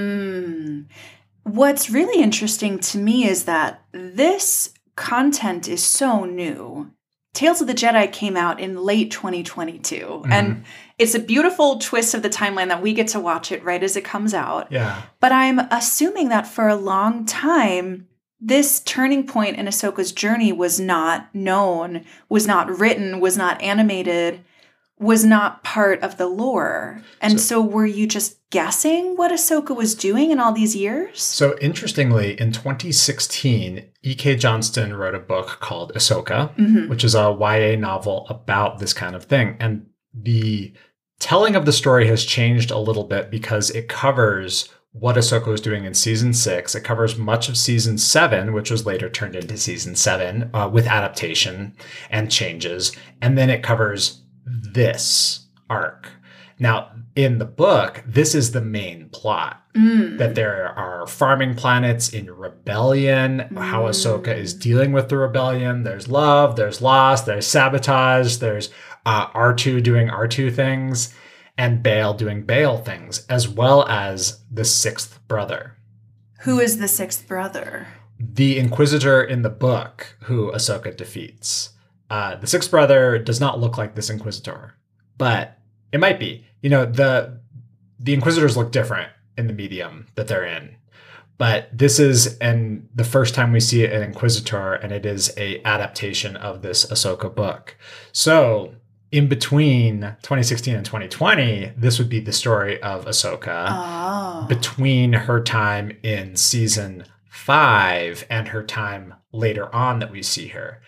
Mm. What's really interesting to me is that this content is so new. Tales of the Jedi came out in late twenty twenty-two, mm-hmm. and it's a beautiful twist of the timeline that we get to watch it right as it comes out. Yeah. But I'm assuming that for a long time, this turning point in Ahsoka's journey was not known, was not written, was not animated, was not part of the lore. And so, so were you just guessing what Ahsoka was doing in all these years? So interestingly, in twenty sixteen, E K. Johnston wrote a book called Ahsoka, mm-hmm. which is a Y A novel about this kind of thing. And the telling of the story has changed a little bit because it covers what Ahsoka was doing in season six. It covers much of season seven, which was later turned into season seven uh, with adaptation and changes. And then it covers this arc. Now, in the book, this is the main plot, mm. that there are farming planets in rebellion, mm. how Ahsoka is dealing with the rebellion. There's love, there's loss, there's sabotage, there's uh, R two doing R two things, and Bail doing Bail things, as well as the sixth brother. Who is the sixth brother? The Inquisitor in the book, who Ahsoka defeats. Uh, the sixth brother does not look like this Inquisitor, but it might be. You know, the the Inquisitors look different in the medium that they're in. But this is and the first time we see an Inquisitor, and it is a adaptation of this Ahsoka book. So in between twenty sixteen and twenty twenty, this would be the story of Ahsoka oh. between her time in season five and her time later on that we see her.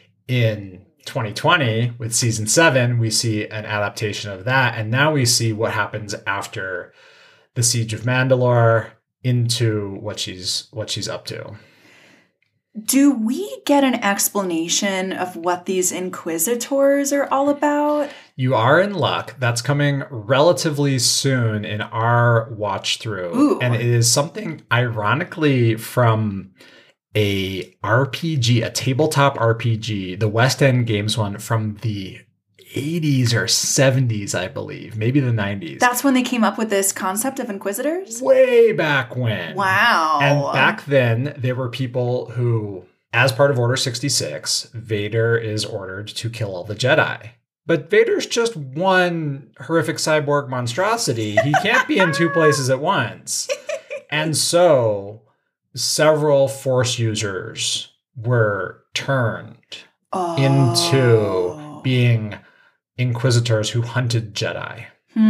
In twenty twenty, with season seven, we see an adaptation of that. And now we see what happens after the Siege of Mandalore into what she's what she's up to. Do we get an explanation of what these Inquisitors are all about? You are in luck. That's coming relatively soon in our watch through. Ooh. And it is something ironically from a R P G, a tabletop R P G, the West End Games one from the eighties or seventies, I believe, maybe the nineties. That's when they came up with this concept of Inquisitors? Way back when. Wow. And back then, there were people who, as part of Order sixty-six, Vader is ordered to kill all the Jedi. But Vader's just one horrific cyborg monstrosity. He can't be in two places at once. And so several Force users were turned oh. into being Inquisitors who hunted Jedi.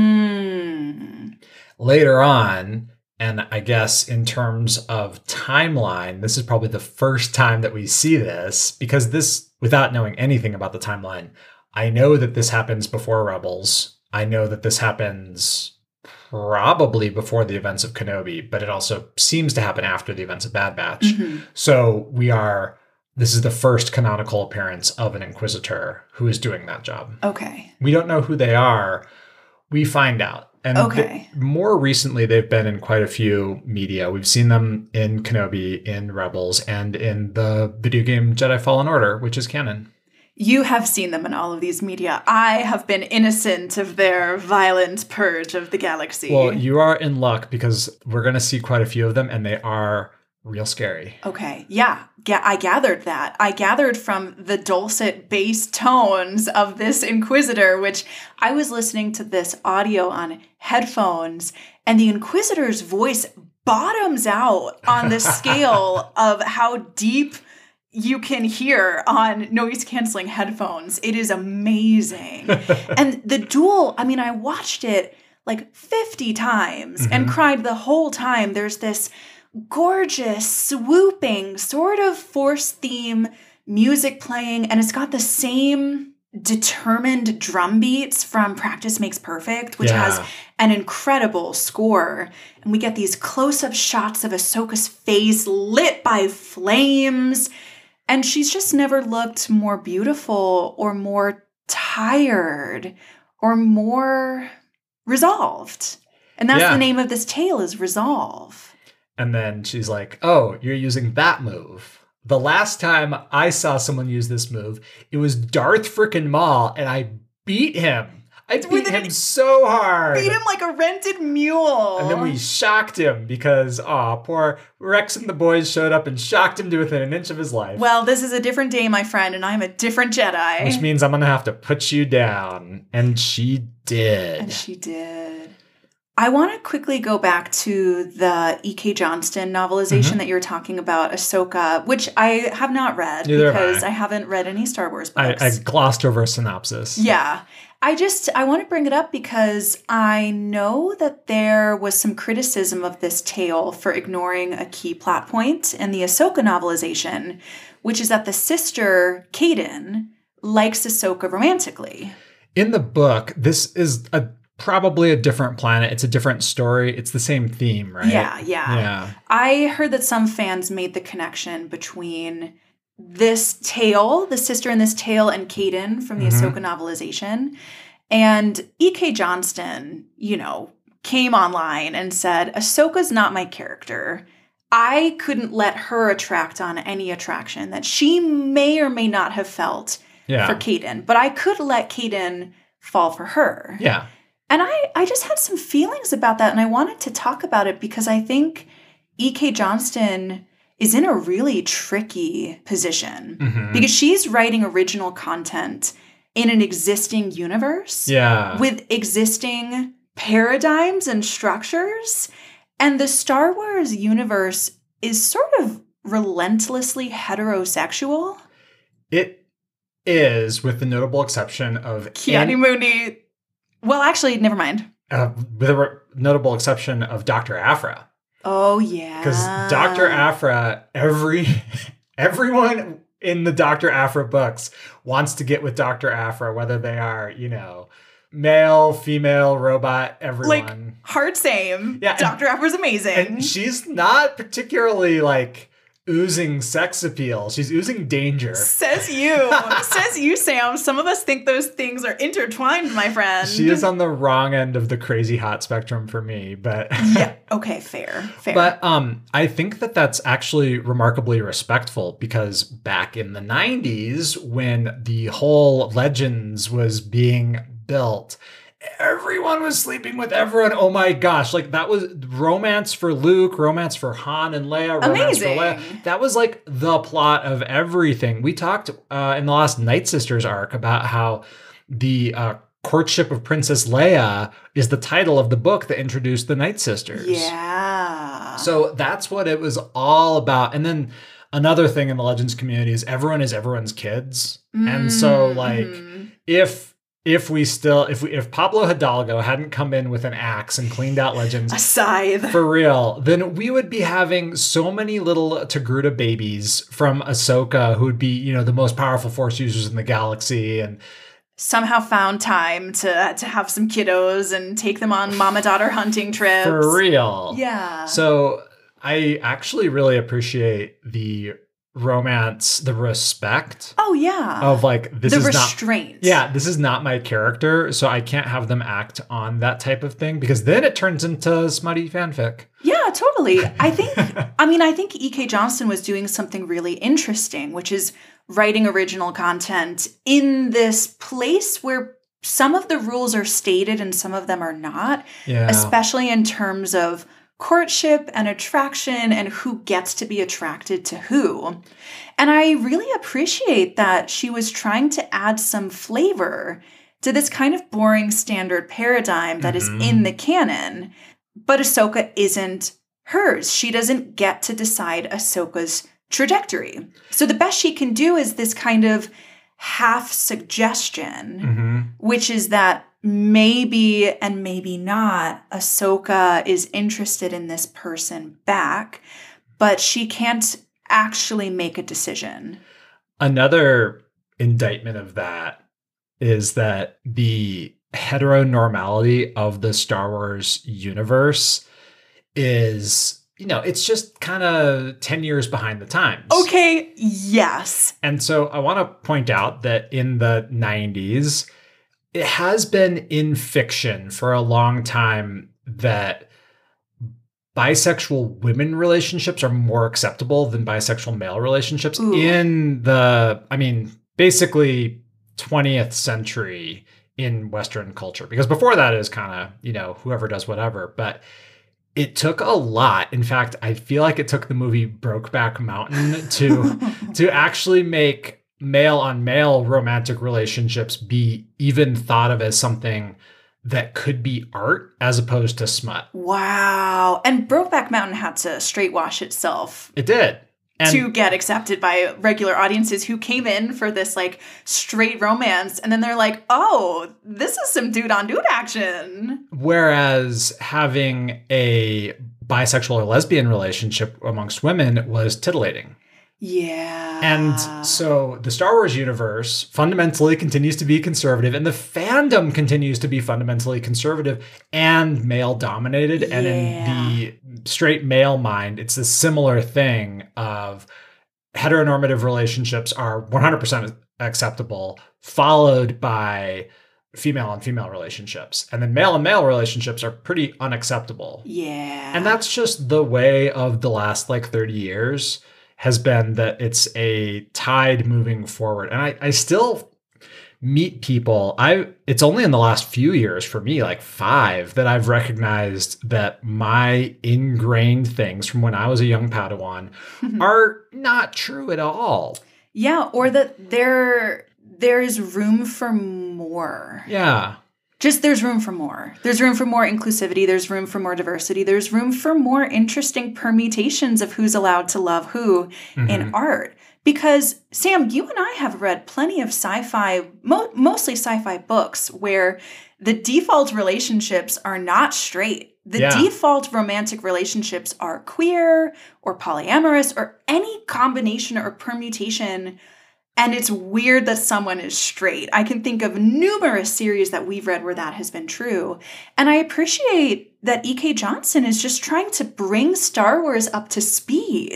Hmm. Later on, and I guess in terms of timeline, this is probably the first time that we see this, because this, without knowing anything about the timeline, I know that this happens before Rebels. I know that this happens probably before the events of Kenobi, but it also seems to happen after the events of Bad Batch. Mm-hmm. So we are, this is the first canonical appearance of an Inquisitor who is doing that job. Okay. We don't know who they are. We find out. And okay. th- more recently, they've been in quite a few media. We've seen them in Kenobi, in Rebels, and in the video game Jedi Fallen Order, which is canon. You have seen them in all of these media. I have been innocent of their violent purge of the galaxy. Well, you are in luck because we're going to see quite a few of them, and they are real scary. Okay. Yeah. Ga- I gathered that. I gathered from the dulcet bass tones of this Inquisitor, which I was listening to this audio on headphones, and the Inquisitor's voice bottoms out on the scale of how deep you can hear on noise-canceling headphones. It is amazing. And the duel, I mean, I watched it like fifty times mm-hmm. and cried the whole time. There's this gorgeous, swooping, sort of Force theme music playing, and it's got the same determined drum beats from Practice Makes Perfect, which yeah. has an incredible score. And we get these close-up shots of Ahsoka's face lit by flames. And she's just never looked more beautiful or more tired or more resolved. And that's yeah. the name of this tale, is Resolve. And then she's like, oh, you're using that move. The last time I saw someone use this move, it was Darth frickin' Maul, and I beat him. I beat him so hard. Beat him like a rented mule. And then we shocked him because, aw, poor Rex and the boys showed up and shocked him to within an inch of his life. Well, this is a different day, my friend, and I'm a different Jedi. Which means I'm going to have to put you down. And she did. And she did. I want to quickly go back to the E K. Johnston novelization mm-hmm. that you were talking about, Ahsoka, which I have not read Neither because I. I haven't read any Star Wars books. I, I glossed over a synopsis. Yeah. I just, I want to bring it up because I know that there was some criticism of this tale for ignoring a key plot point in the Ahsoka novelization, which is that the sister, Kaden, likes Ahsoka romantically. In the book, this is a probably a different planet. It's a different story. It's the same theme, right? Yeah, yeah. Yeah. I heard that some fans made the connection between this tale, the sister in this tale, and Kaden from the mm-hmm. Ahsoka novelization. And E K. Johnston, you know, came online and said, Ahsoka's not my character. I couldn't let her attract on any attraction that she may or may not have felt yeah. for Kaden. But I could let Kaden fall for her. Yeah. And I, I just had some feelings about that, and I wanted to talk about it because I think E K. Johnston is in a really tricky position mm-hmm. because she's writing original content in an existing universe yeah. with existing paradigms and structures. And the Star Wars universe is sort of relentlessly heterosexual. It is, with the notable exception of Keanu An- Mooney. Well, actually, never mind. Uh, with a re- notable exception of Doctor Aphra. Oh, yeah. Because Doctor Aphra, every everyone in the Doctor Aphra books wants to get with Doctor Aphra, whether they are, you know, male, female, robot, everyone. Like, hard same. Yeah, Doctor Aphra's amazing. And she's not particularly, like, oozing sex appeal. She's oozing danger. Says you. Says you, Sam. Some of us think those things are intertwined, my friend. She is on the wrong end of the crazy hot spectrum for me, but yeah. Okay, fair. Fair. But um, I think that that's actually remarkably respectful because back in the nineties, when the whole Legends was being built, everyone was sleeping with everyone. Oh my gosh. Like that was romance for Luke, romance for Han and Leia, romance Amazing. for Leia. That was like the plot of everything. We talked uh, in the last Night Sisters arc about how the uh, courtship of Princess Leia is the title of the book that introduced the Night Sisters. Yeah. So that's what it was all about. And then another thing in the Legends community is everyone is everyone's kids. Mm-hmm. And so like if If we still, if we, if Pablo Hidalgo hadn't come in with an axe and cleaned out Legends, a scythe, for real, then we would be having so many little Togruta babies from Ahsoka who would be, you know, the most powerful Force users in the galaxy, and somehow found time to to have some kiddos and take them on mama-daughter hunting trips. For real, yeah. So I actually really appreciate the romance, the respect. Oh yeah. Of like this the is restraint. not Yeah, this is not my character, so I can't have them act on that type of thing because then it turns into smutty fanfic. Yeah, totally. I think I mean I think E K. Johnston was doing something really interesting, which is writing original content in this place where some of the rules are stated and some of them are not. Yeah. Especially in terms of courtship and attraction and who gets to be attracted to who. And I really appreciate that she was trying to add some flavor to this kind of boring standard paradigm that mm-hmm. is in the canon. But Ahsoka isn't hers. She doesn't get to decide Ahsoka's trajectory. So the best she can do is this kind of half suggestion, mm-hmm. which is that maybe and maybe not, Ahsoka is interested in this person back, but she can't actually make a decision. Another indictment of that is that the heteronormality of the Star Wars universe is, you know, it's just kind of ten years behind the times. Okay, yes. And so I want to point out that in the nineties, it has been in fiction for a long time that bisexual women relationships are more acceptable than bisexual male relationships. Ooh. In the, I mean, basically twentieth century in Western culture. Because before that is kind of, you know, whoever does whatever. But it took a lot. In fact, I feel like it took the movie Brokeback Mountain to to actually make male on male romantic relationships be even thought of as something that could be art as opposed to smut. Wow. And Brokeback Mountain had to straight wash itself. It did. And to get accepted by regular audiences who came in for this like straight romance. And then they're like, oh, this is some dude on dude action. Whereas having a bisexual or lesbian relationship amongst women was titillating. Yeah. And so the Star Wars universe fundamentally continues to be conservative, and the fandom continues to be fundamentally conservative and male dominated. Yeah. And in the straight male mind, it's a similar thing of heteronormative relationships are one hundred percent acceptable, followed by female on female relationships. And then male on male relationships are pretty unacceptable. Yeah. And that's just the way of the last like thirty years. Has been that it's a tide moving forward. And I, I still meet people. I it's only in the last few years for me, like five, that I've recognized that my ingrained things from when I was a young Padawan are not true at all. Yeah, or that there there is room for more. Yeah. Just there's room for more. There's room for more inclusivity. There's room for more diversity. There's room for more interesting permutations of who's allowed to love who mm-hmm. in art. Because, Sam, you and I have read plenty of sci-fi, mo- mostly sci-fi books where the default relationships are not straight. The yeah. default romantic relationships are queer or polyamorous or any combination or permutation. And it's weird that someone is straight. I can think of numerous series that we've read where that has been true. And I appreciate that E K. Johnston is just trying to bring Star Wars up to speed.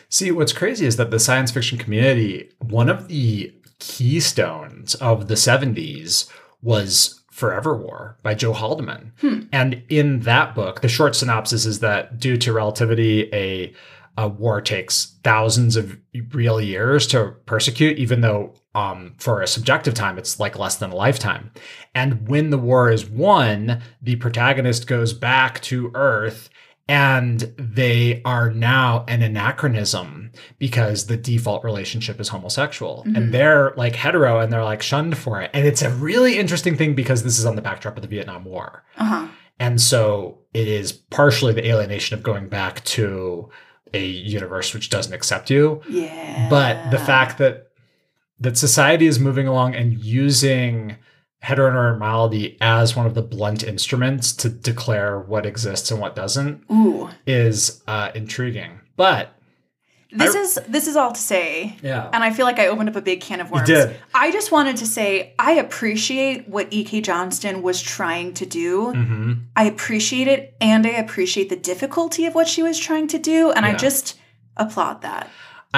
See, what's crazy is that the science fiction community, one of the keystones of the seventies was Forever War by Joe Haldeman. Hmm. And in that book, the short synopsis is that due to relativity, a, a war takes thousands of real years to persecute, even though um, for a subjective time, it's like less than a lifetime. And when the war is won, the protagonist goes back to Earth and they are now an anachronism because the default relationship is homosexual. Mm-hmm. And they're like hetero and they're like shunned for it. And it's a really interesting thing because this is on the backdrop of the Vietnam War. Uh-huh. And so it is partially the alienation of going back to a universe which doesn't accept you. Yeah. But the fact that that society is moving along and using heteronormality as one of the blunt instruments to declare what exists and what doesn't Ooh. is uh, intriguing. But this I, is this is all to say, yeah. and I feel like I opened up a big can of worms. You did. I just wanted to say I appreciate what E K. Johnston was trying to do. Mm-hmm. I appreciate it, and I appreciate the difficulty of what she was trying to do, and Yeah. I just applaud that.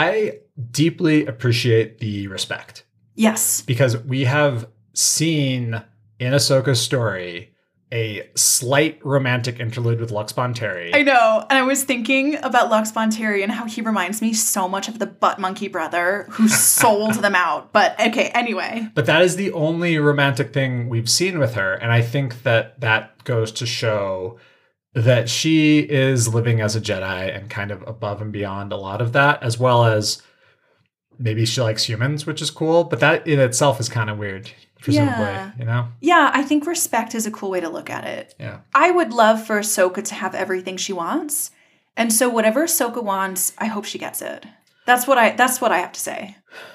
I deeply appreciate the respect. Yes. Because we have seen in Ahsoka's story a slight romantic interlude with Lux Bonteri. I know. And I was thinking about Lux Bonteri and how he reminds me so much of the butt monkey brother who sold them out. But okay, anyway. But that is the only romantic thing we've seen with her. And I think that that goes to show that she is living as a Jedi and kind of above and beyond a lot of that, as well as maybe she likes humans, which is cool. But that in itself is kind of weird, presumably, Yeah. you know? Yeah, I think respect is a cool way to look at it. Yeah. I would love for Ahsoka to have everything she wants. And so whatever Ahsoka wants, I hope she gets it. That's what I that's what I have to say.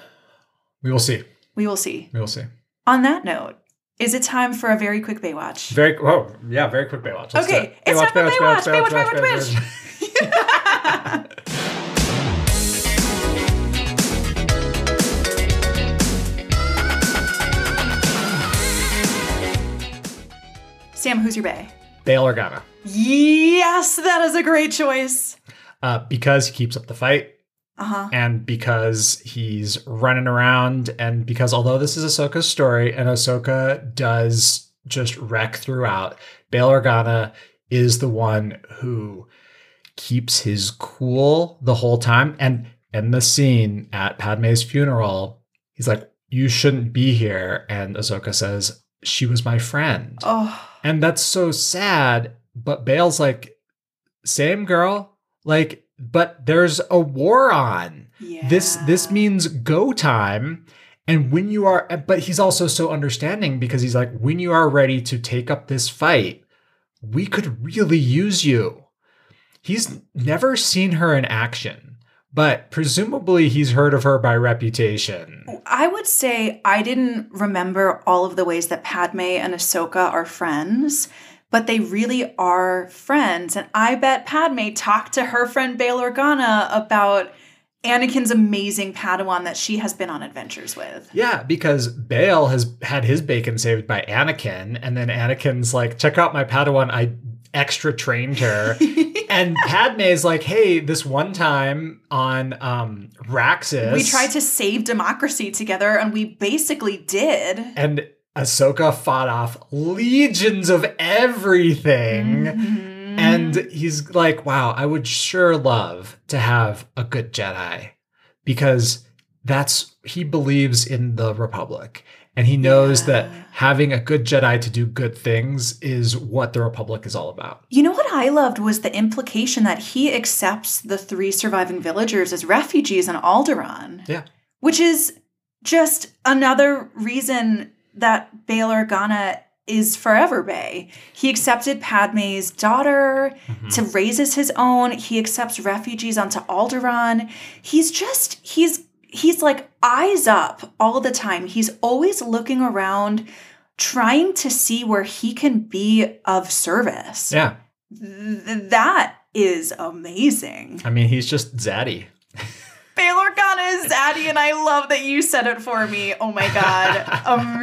We will see. We will see. We will see. On that note, is it time for a very quick Baywatch? Very, oh, yeah, very quick Baywatch. Let's do Okay, it. it's time for Baywatch, Baywatch, Baywatch, Baywatch, Baywatch. Sam, who's your bae? Bail Organa. Yes, that is a great choice. Uh, because he keeps up the fight. Uh-huh. And because he's running around, and because although this is Ahsoka's story, and Ahsoka does just wreck throughout, Bail Organa is the one who keeps his cool the whole time. And in the scene at Padme's funeral, he's like, "You shouldn't be here." And Ahsoka says, "She was my friend." Oh. And that's so sad. But Bail's like, "Same girl. Like, but there's a war on. Yeah. This this means go time." And when you are, but he's also so understanding because he's like, when you are ready to take up this fight, we could really use you. He's never seen her in action, but presumably he's heard of her by reputation. I would say I didn't remember all of the ways that Padme and Ahsoka are friends, but they really are friends. And I bet Padme talked to her friend Bail Organa about Anakin's amazing Padawan that she has been on adventures with. Yeah, because Bail has had his bacon saved by Anakin, and then Anakin's like, "Check out my Padawan, I extra trained her." And Padme is like, "Hey, this one time on um, Raxus, We tried to save democracy together, and we basically did. And Ahsoka fought off legions of everything." Mm-hmm. And he's like, "Wow, I would sure love to have a good Jedi," because that's, he believes in the Republic. And he knows Yeah. that having a good Jedi to do good things is what the Republic is all about. You know what I loved was the implication that he accepts the three surviving villagers as refugees on Alderaan. Yeah. Which is just another reason that Bail Organa is forever bae. He accepted Padme's daughter Mm-hmm. to raise as his own. He accepts refugees onto Alderaan. He's just, he's he's like eyes up all the time. He's always looking around, trying to see where he can be of service. Yeah. Th- that is amazing. I mean, he's just zaddy. Bail Organa is Zaddy, and I love that you said it for me. Oh my god.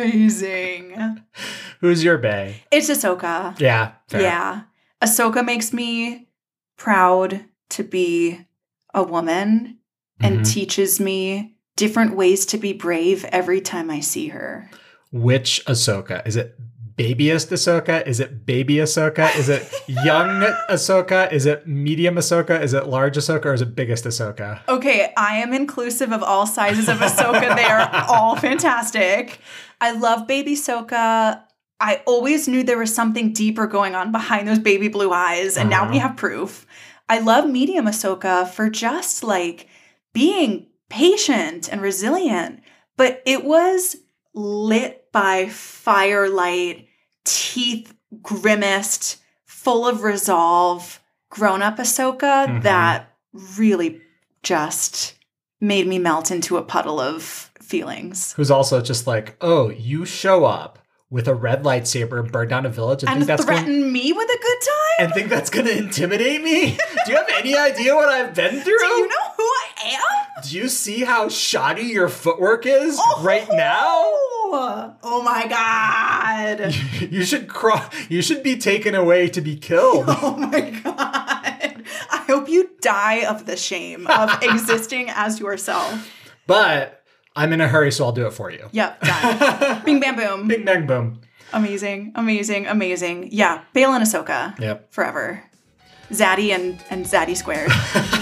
Amazing. Who's your bae? It's Ahsoka. Yeah. Fair. Yeah. Ahsoka makes me proud to be a woman and Mhm. teaches me different ways to be brave every time I see her. Which Ahsoka? Is it babyest Ahsoka? Is it baby Ahsoka? Is it young Ahsoka? Is it medium Ahsoka? Is it large Ahsoka? Or is it biggest Ahsoka? Okay, I am inclusive of all sizes of Ahsoka. They are all fantastic. I love baby Ahsoka. I always knew there was something deeper going on behind those baby blue eyes, and Uh-huh. now we have proof. I love medium Ahsoka for just like being patient and resilient, but it was lit by firelight, teeth grimaced, full of resolve, grown-up Ahsoka Mhm. that really just made me melt into a puddle of feelings. Who's also just like, oh, you show up with a red lightsaber and burn down a village and, And think that's threaten going me with a good time? and think that's going to intimidate me? Do you have any idea what I've been through? Do you know who I am? Do you see how shoddy your footwork is Oh, right now? Oh my god. You should cro- You should be taken away to be killed. Oh my god. I hope you die of the shame of existing as yourself. But I'm in a hurry, so I'll do it for you. Yep, done. Bing bam boom. Bing bang boom. Amazing, amazing, amazing. Yeah, Bail and Ahsoka. Yep. Forever. Zaddy and, and Zaddy squared.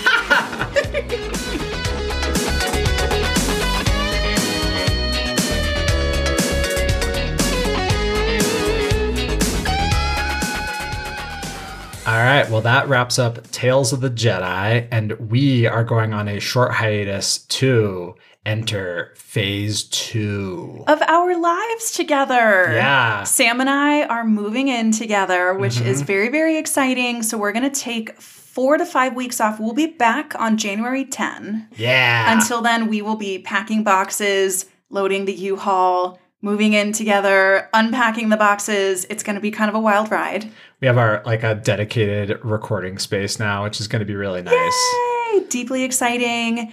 All right, well, that wraps up Tales of the Jedi, and we are going on a short hiatus to enter phase two. Of our lives together. Yeah. Sam and I are moving in together, which Mhm. is very, very exciting. So we're going to take four to five weeks off. We'll be back on January tenth. Yeah. Until then, we will be packing boxes, loading the U-Haul, moving in together, unpacking the boxes. It's going to be kind of a wild ride. We have our like a dedicated recording space now, which is going to be really nice. Yay! Deeply exciting.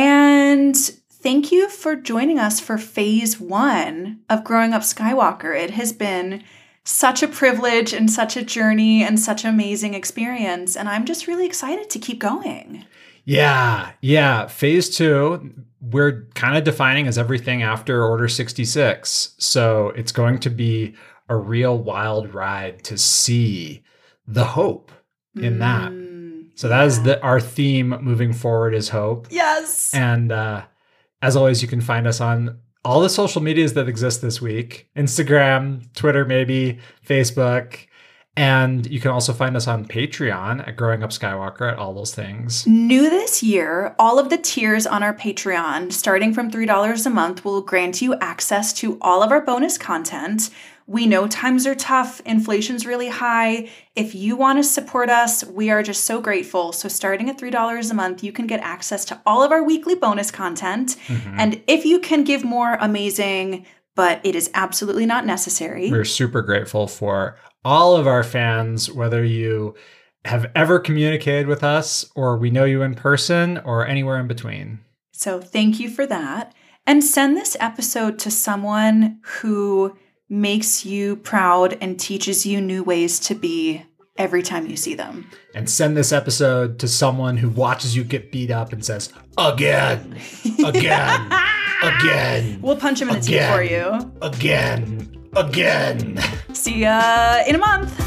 And thank you for joining us for phase one of Growing Up Skywalker. It has been such a privilege and such a journey and such an amazing experience. And I'm just really excited to keep going. Yeah, yeah. Phase two, we're kind of defining as everything after Order sixty-six. So it's going to be a real wild ride to see the hope in that. Mm, So that is yeah. the our theme moving forward is hope. Yes. And uh, as always, you can find us on all the social medias that exist this week. Instagram, Twitter, maybe, Facebook. And you can also find us on Patreon at Growing Up Skywalker at all those things. New this year, all of the tiers on our Patreon, starting from three dollars a month, will grant you access to all of our bonus content. We know times are tough, inflation's really high. If you want to support us, we are just so grateful. So starting at three dollars a month, you can get access to all of our weekly bonus content. Mhm. And if you can give more, amazing, but it is absolutely not necessary. We're super grateful for all of our fans, whether you have ever communicated with us or we know you in person or anywhere in between. So thank you for that. And send this episode to someone who makes you proud and teaches you new ways to be every time you see them. And send this episode to someone who watches you get beat up and says, again, again, again, We'll punch him in the teeth Again. for you. again, again. See ya in a month.